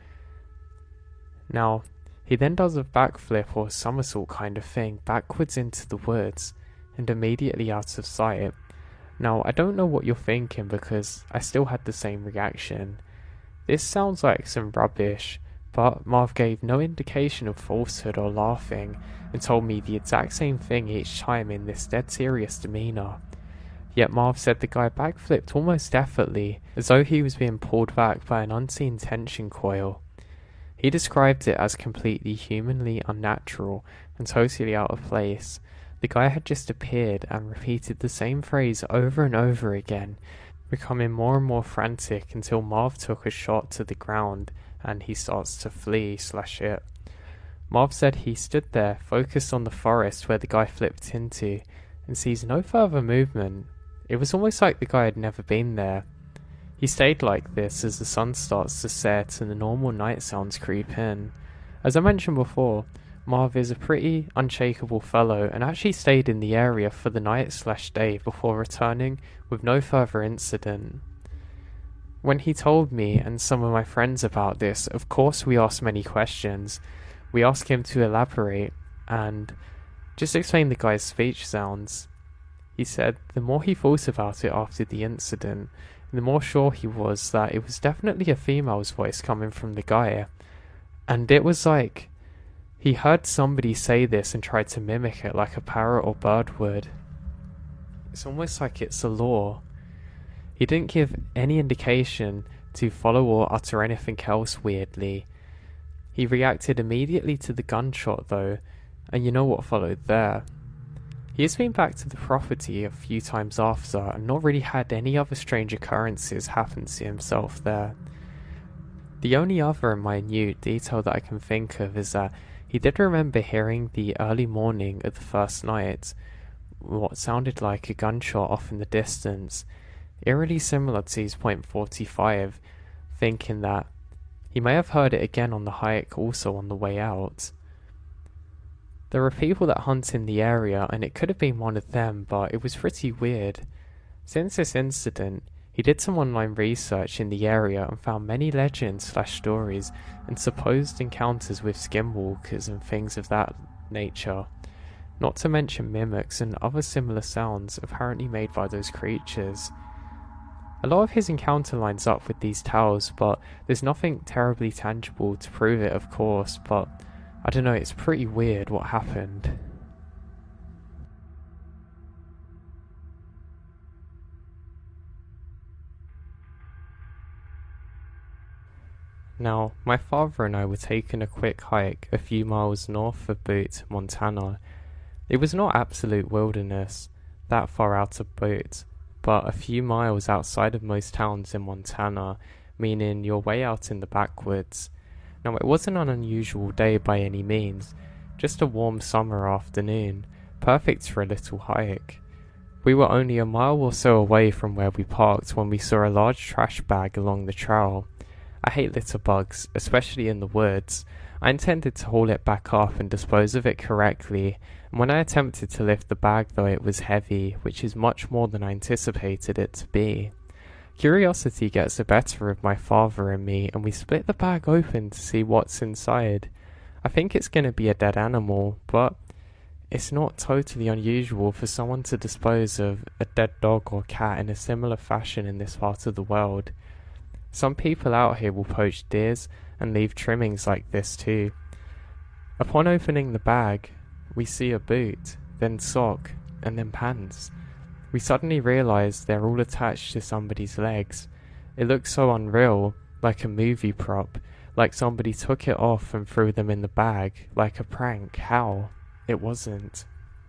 Now, he then does a backflip or somersault kind of thing backwards into the woods and immediately out of sight. Now, I don't know what you're thinking because I still had the same reaction. This sounds like some rubbish, but Marv gave no indication of falsehood or laughing and told me the exact same thing each time in this dead serious demeanour. Yet Marv said the guy backflipped almost effortlessly, as though he was being pulled back by an unseen tension coil. He described it as completely humanly unnatural and totally out of place. The guy had just appeared and repeated the same phrase over and over again, becoming more and more frantic until Marv took a shot to the ground and he starts to flee slash it. Marv said he stood there, focused on the forest where the guy flipped into, and sees no further movement. It was almost like the guy had never been there. He stayed like this as the sun starts to set and the normal night sounds creep in. As I mentioned before, Marv is a pretty unshakable fellow and actually stayed in the area for the night slash day before returning with no further incident. When he told me and some of my friends about this, of course we asked many questions. We asked him to elaborate and just explain the guy's speech sounds. He said the more he thought about it after the incident, the more sure he was that it was definitely a female's voice coming from the guy. And it was like he heard somebody say this and tried to mimic it like a parrot or bird would. It's almost like it's a law. He didn't give any indication to follow or utter anything else weirdly. He reacted immediately to the gunshot though, and you know what followed there. He has been back to the property a few times after and not really had any other strange occurrences happen to himself there. The only other minute detail that I can think of is that he did remember hearing the early morning of the first night what sounded like a gunshot off in the distance, eerily similar to his point forty-five, thinking that he may have heard it again on the hike also on the way out. There are people that hunt in the area and it could have been one of them, but it was pretty weird. Since this incident, he did some online research in the area and found many legends slash stories and supposed encounters with skinwalkers and things of that nature, not to mention mimics and other similar sounds apparently made by those creatures. A lot of his encounter lines up with these tales, but there's nothing terribly tangible to prove it, of course, but I don't know, it's pretty weird what happened. Now, my father and I were taking a quick hike a few miles north of Butte, Montana. It was not absolute wilderness, that far out of Butte, but a few miles outside of most towns in Montana, meaning you're way out in the backwoods. Now, it wasn't an unusual day by any means, just a warm summer afternoon, perfect for a little hike. We were only a mile or so away from where we parked when we saw a large trash bag along the trail, I hate litter bugs, especially in the woods. I intended to haul it back up and dispose of it correctly, and when I attempted to lift the bag though, it was heavy, which is much more than I anticipated it to be. Curiosity gets the better of my father and me, and we split the bag open to see what's inside. I think it's going to be a dead animal, but it's not totally unusual for someone to dispose of a dead dog or cat in a similar fashion in this part of the world. Some people out here will poach deers and leave trimmings like this too. Upon opening the bag, we see a boot, then sock, and then pants. We suddenly realise they're all attached to somebody's legs. It looks so unreal, like a movie prop, like somebody took it off and threw them in the bag, like a prank. How? It wasn't.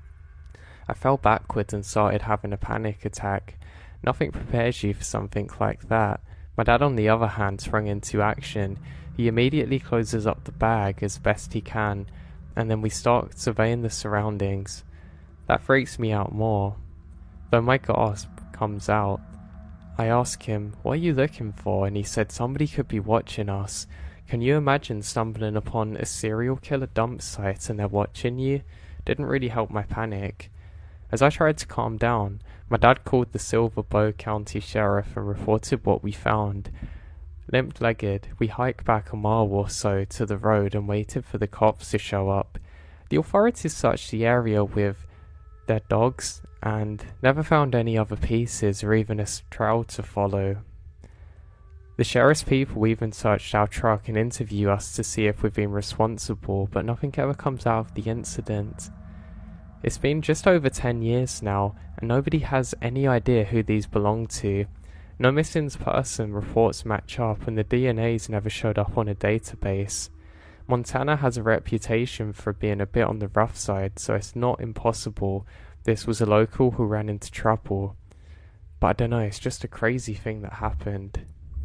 I fell backwards and started having a panic attack. Nothing prepares you for something like that. My dad, on the other hand, sprung into action. He immediately closes up the bag as best he can, and then we start surveying the surroundings. That freaks me out more. Though my gasp comes out, I ask him, "What are you looking for?" And he said somebody could be watching us. Can you imagine stumbling upon a serial killer dump site and they're watching you? Didn't really help my panic. As I tried to calm down, my dad called the Silver Bow County Sheriff and reported what we found. Limp-legged, we hiked back a mile or so to the road and waited for the cops to show up. The authorities searched the area with dead dogs and never found any other pieces or even a trail to follow. The sheriff's people even searched our truck and interviewed us to see if we've been responsible, but nothing ever comes out of the incident. It's been just over ten years now, and nobody has any idea who these belong to. No missing person reports match up, and the D N A's never showed up on a database. Montana has a reputation for being a bit on the rough side, so it's not impossible this was a local who ran into trouble. But I don't know, it's just a crazy thing that happened.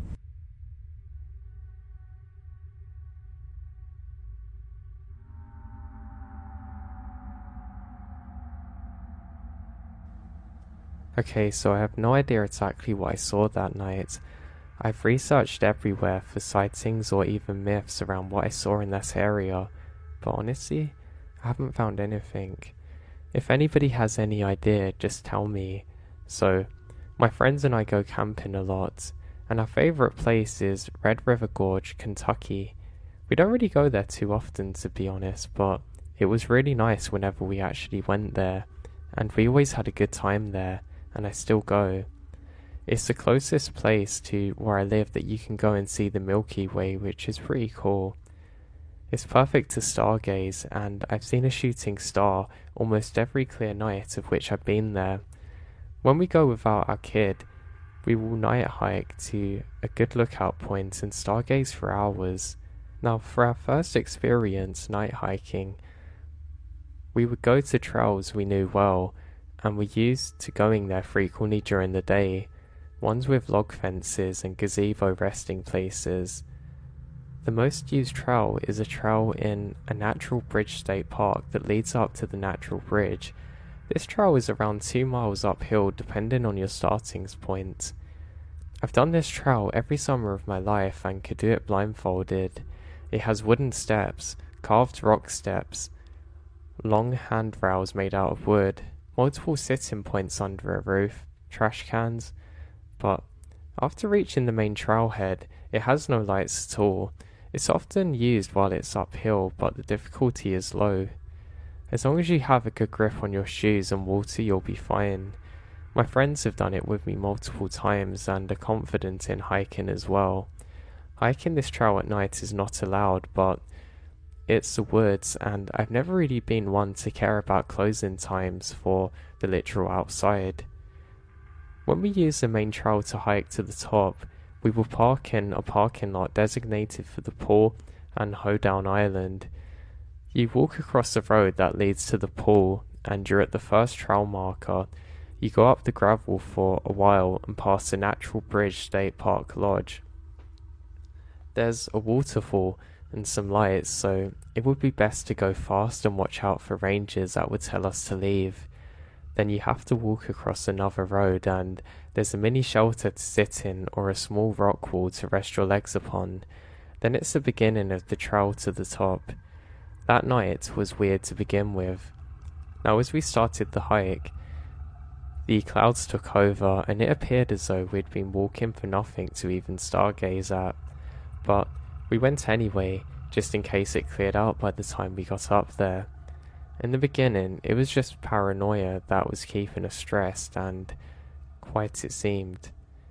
Okay, so I have no idea exactly what I saw that night. I've researched everywhere for sightings or even myths around what I saw in that area, but honestly, I haven't found anything. If anybody has any idea, just tell me. So, my friends and I go camping a lot, and our favourite place is Red River Gorge, Kentucky. We don't really go there too often, to be honest, but it was really nice whenever we actually went there, and we always had a good time there. And I still go. It's the closest place to where I live that you can go and see the Milky Way, which is pretty cool. It's perfect to stargaze, and I've seen a shooting star almost every clear night of which I've been there. When we go without our kid, we will night hike to a good lookout point and stargaze for hours. Now, for our first experience night hiking, we would go to trails we knew well, and we're used to going there frequently during the day, ones with log fences and gazebo resting places. The most used trail is a trail in a Natural Bridge State Park that leads up to the Natural Bridge. This trail is around two miles uphill depending on your starting point. I've done this trail every summer of my life and could do it blindfolded. It has wooden steps, carved rock steps, long handrails made out of wood, multiple sitting points under a roof, trash cans, but after reaching the main trailhead, it has no lights at all. It's often used while it's uphill, but the difficulty is low. As long as you have a good grip on your shoes and water, you'll be fine. My friends have done it with me multiple times and are confident in hiking as well. Hiking this trail at night is not allowed, but it's the woods, and I've never really been one to care about closing times for the literal outside. When we use the main trail to hike to the top, we will park in a parking lot designated for the pool and Hoedown Island. You walk across the road that leads to the pool, and you're at the first trail marker. You go up the gravel for a while and pass the Natural Bridge State Park Lodge. There's a waterfall and some lights, so it would be best to go fast and watch out for rangers that would tell us to leave. Then you have to walk across another road, and there's a mini shelter to sit in or a small rock wall to rest your legs upon. Then it's the beginning of the trail to the top. That night was weird to begin with. Now as we started the hike, the clouds took over and it appeared as though we'd been walking for nothing to even stargaze at. But we went anyway, just in case it cleared out by the time we got up there. In the beginning, it was just paranoia that was keeping us stressed, and quite it seemed.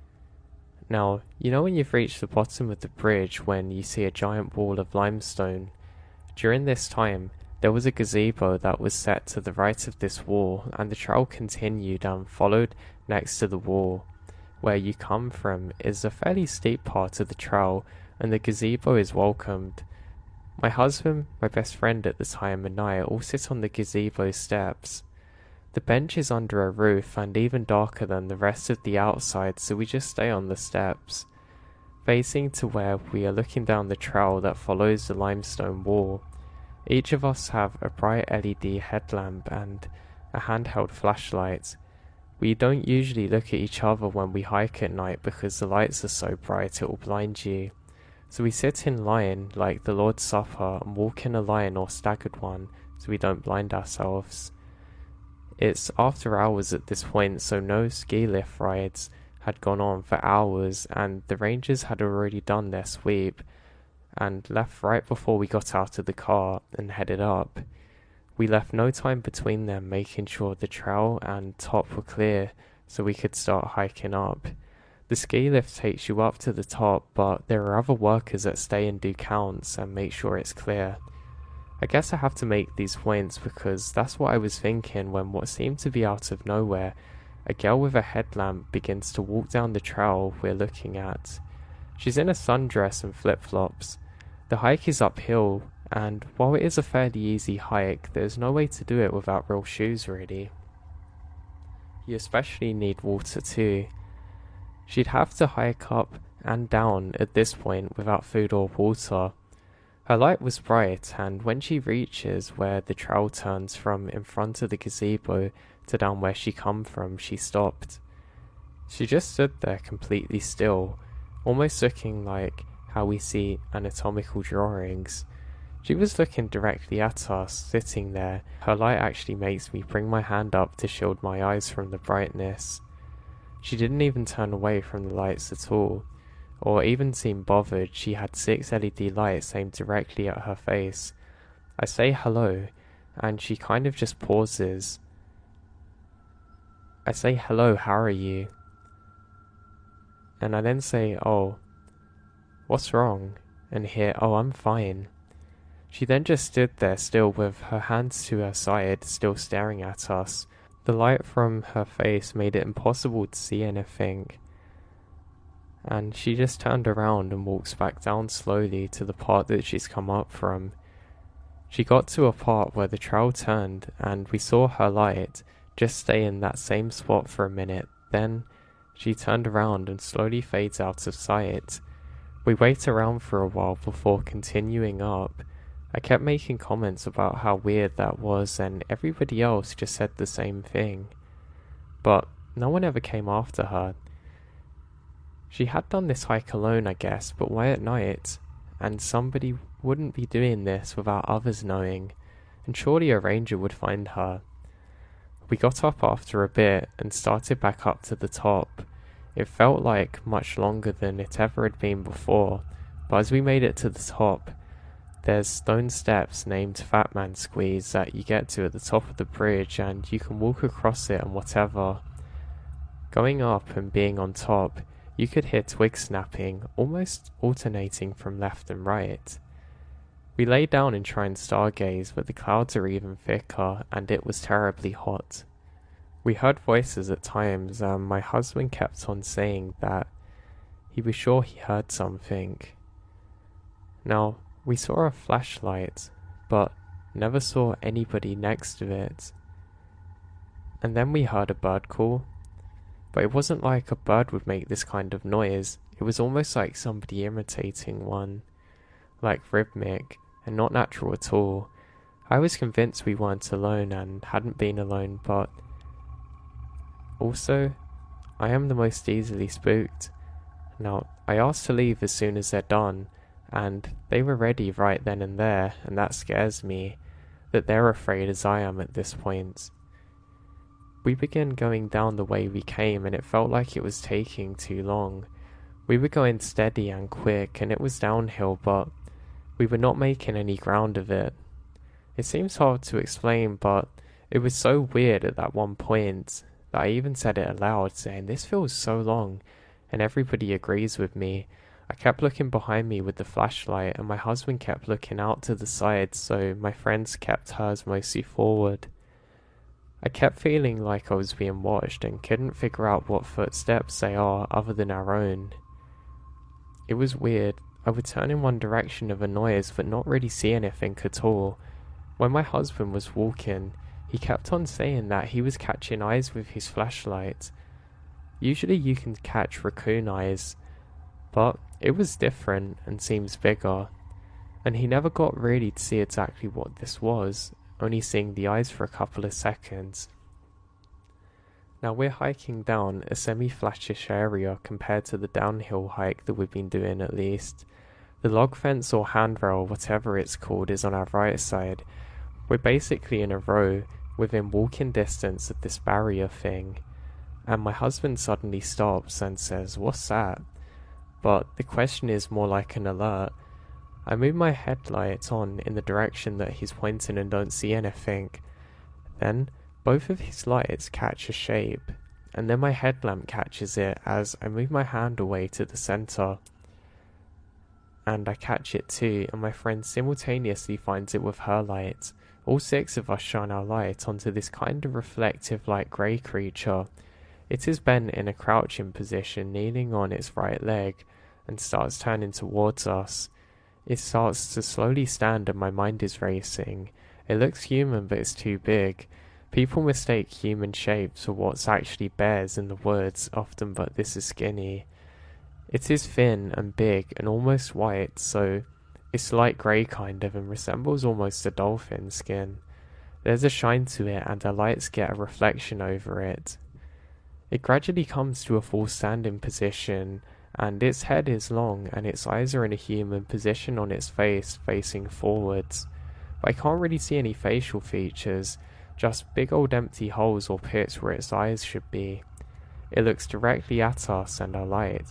Now, you know when you've reached the bottom of the bridge when you see a giant wall of limestone? During this time, there was a gazebo that was set to the right of this wall, and the trail continued and followed next to the wall. Where you come from is a fairly steep part of the trail, and the gazebo is welcomed. My husband, my best friend at the time, and I all sit on the gazebo steps. The bench is under a roof and even darker than the rest of the outside, so we just stay on the steps, facing to where we are looking down the trail that follows the limestone wall. Each of us have a bright L E D headlamp and a handheld flashlight. We don't usually look at each other when we hike at night because the lights are so bright it will blind you. So we sit in line like the Lord's Supper and walk in a line or staggered one so we don't blind ourselves. It's after hours at this point, so no ski lift rides had gone on for hours, and the rangers had already done their sweep and left right before we got out of the car and headed up. We left no time between them, making sure the trail and top were clear so we could start hiking up. The ski lift takes you up to the top, but there are other workers that stay and do counts and make sure it's clear. I guess I have to make these points because that's what I was thinking when what seemed to be out of nowhere, a girl with a headlamp begins to walk down the trail we're looking at. She's in a sundress and flip-flops. The hike is uphill, and while it is a fairly easy hike, there's no way to do it without real shoes really. You especially need water too. She'd have to hike up and down at this point without food or water. Her light was bright, and when she reaches where the trail turns from in front of the gazebo to down where she come from, she stopped. She just stood there completely still, almost looking like how we see anatomical drawings. She was looking directly at us, sitting there. Her light actually makes me bring my hand up to shield my eyes from the brightness. She didn't even turn away from the lights at all, or even seem bothered. She had six L E D lights aimed directly at her face. I say hello, and she kind of just pauses. I say, "Hello, how are you?" And I then say, "Oh, what's wrong?" And hear, "Oh, I'm fine." She then just stood there still with her hands to her side, still staring at us. The light from her face made it impossible to see anything. And she just turned around and walks back down slowly to the part that she's come up from. She got to a part where the trail turned, and we saw her light just stay in that same spot for a minute. Then she turned around and slowly fades out of sight. We wait around for a while before continuing up. I kept making comments about how weird that was, and everybody else just said the same thing. But no one ever came after her. She had done this hike alone, I guess, but why at night? And somebody wouldn't be doing this without others knowing, and surely a ranger would find her. We got up after a bit and started back up to the top. It felt like much longer than it ever had been before, but as we made it to the top, there's stone steps named Fat Man Squeeze that you get to at the top of the bridge, and you can walk across it and whatever. Going up and being on top, you could hear twigs snapping, almost alternating from left and right. We lay down and try and stargaze, but the clouds are even thicker, and it was terribly hot. We heard voices at times, and my husband kept on saying that he was sure he heard something. Now, we saw a flashlight, but never saw anybody next to it. And then we heard a bird call, but it wasn't like a bird would make this kind of noise. It was almost like somebody imitating one, like rhythmic and not natural at all. I was convinced we weren't alone and hadn't been alone, but Also, I am the most easily spooked. Now, I asked to leave as soon as they're done, and they were ready right then and there, and that scares me, that they're afraid as I am at this point. We began going down the way we came, and it felt like it was taking too long. We were going steady and quick, and it was downhill, but we were not making any ground of it. It seems hard to explain, but it was so weird at that one point that I even said it aloud, saying, "This feels so long," and everybody agrees with me. I kept looking behind me with the flashlight, and my husband kept looking out to the side, so my friends kept hers mostly forward. I kept feeling like I was being watched and couldn't figure out what footsteps they are other than our own. It was weird. I would turn in one direction of a noise but not really see anything at all. When my husband was walking, he kept on saying that he was catching eyes with his flashlight. Usually you can catch raccoon eyes, but it was different and seems bigger, and he never got really to see exactly what this was, only seeing the eyes for a couple of seconds. Now we're hiking down a semi-flattish area compared to the downhill hike that we've been doing at least. The log fence or handrail, whatever it's called, is on our right side. We're basically in a row within walking distance of this barrier thing, and my husband suddenly stops and says, "What's that?" But the question is more like an alert. I move my headlight on in the direction that he's pointing and don't see anything. Then both of his lights catch a shape, and then my headlamp catches it as I move my hand away to the center. And I catch it too, and my friend simultaneously finds it with her light. All six of us shine our light onto this kind of reflective light grey creature. It is bent in a crouching position, kneeling on its right leg, and starts turning towards us. It starts to slowly stand and my mind is racing. It looks human but it's too big. People mistake human shapes for what's actually bears in the woods often, but this is skinny. It is thin and big and almost white, so it's light grey kind of and resembles almost a dolphin skin. There's a shine to it and our lights get a reflection over it. It gradually comes to a full standing position, and its head is long and its eyes are in a human position on its face, facing forwards. But I can't really see any facial features, just big old empty holes or pits where its eyes should be. It looks directly at us and our light.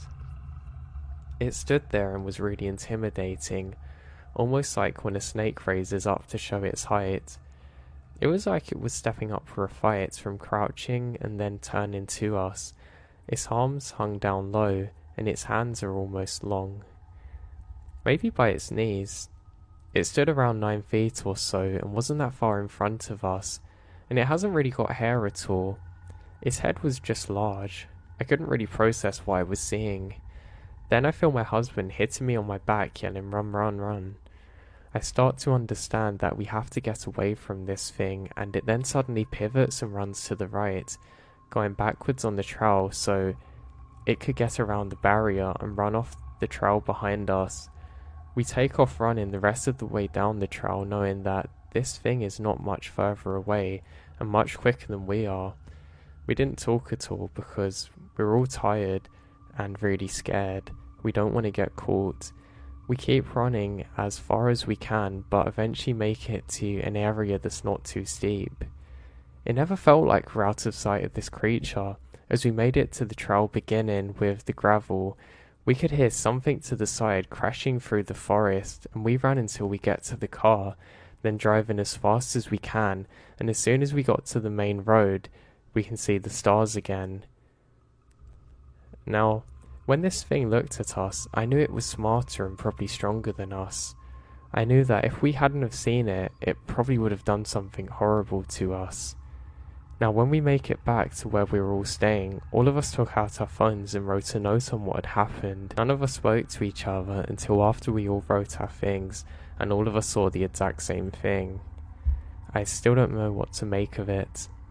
It stood there and was really intimidating, almost like when a snake raises up to show its height. It was like it was stepping up for a fight, from crouching and then turning to us. Its arms hung down low, and its hands are almost long, maybe by its knees. It stood around nine feet or so and wasn't that far in front of us, and it hasn't really got hair at all. Its head was just large. I couldn't really process what I was seeing. Then I feel my husband hitting me on my back, yelling, "Run, run, run." I start to understand that we have to get away from this thing, and it then suddenly pivots and runs to the right, going backwards on the trail so it could get around the barrier and run off the trail behind us. We take off running the rest of the way down the trail, knowing that this thing is not much further away and much quicker than we are. We didn't talk at all because we're all tired and really scared. We don't want to get caught. We keep running as far as we can, but eventually make it to an area that's not too steep. It never felt like we're out of sight of this creature. As we made it to the trail beginning with the gravel, we could hear something to the side crashing through the forest, and we ran until we get to the car, then driving as fast as we can, and as soon as we got to the main road, we can see the stars again. Now, when this thing looked at us, I knew it was smarter and probably stronger than us. I knew that if we hadn't have seen it, it probably would have done something horrible to us. Now when we make it back to where we were all staying, all of us took out our phones and wrote a note on what had happened. None of us spoke to each other until after we all wrote our things, and all of us saw the exact same thing. I still don't know what to make of it.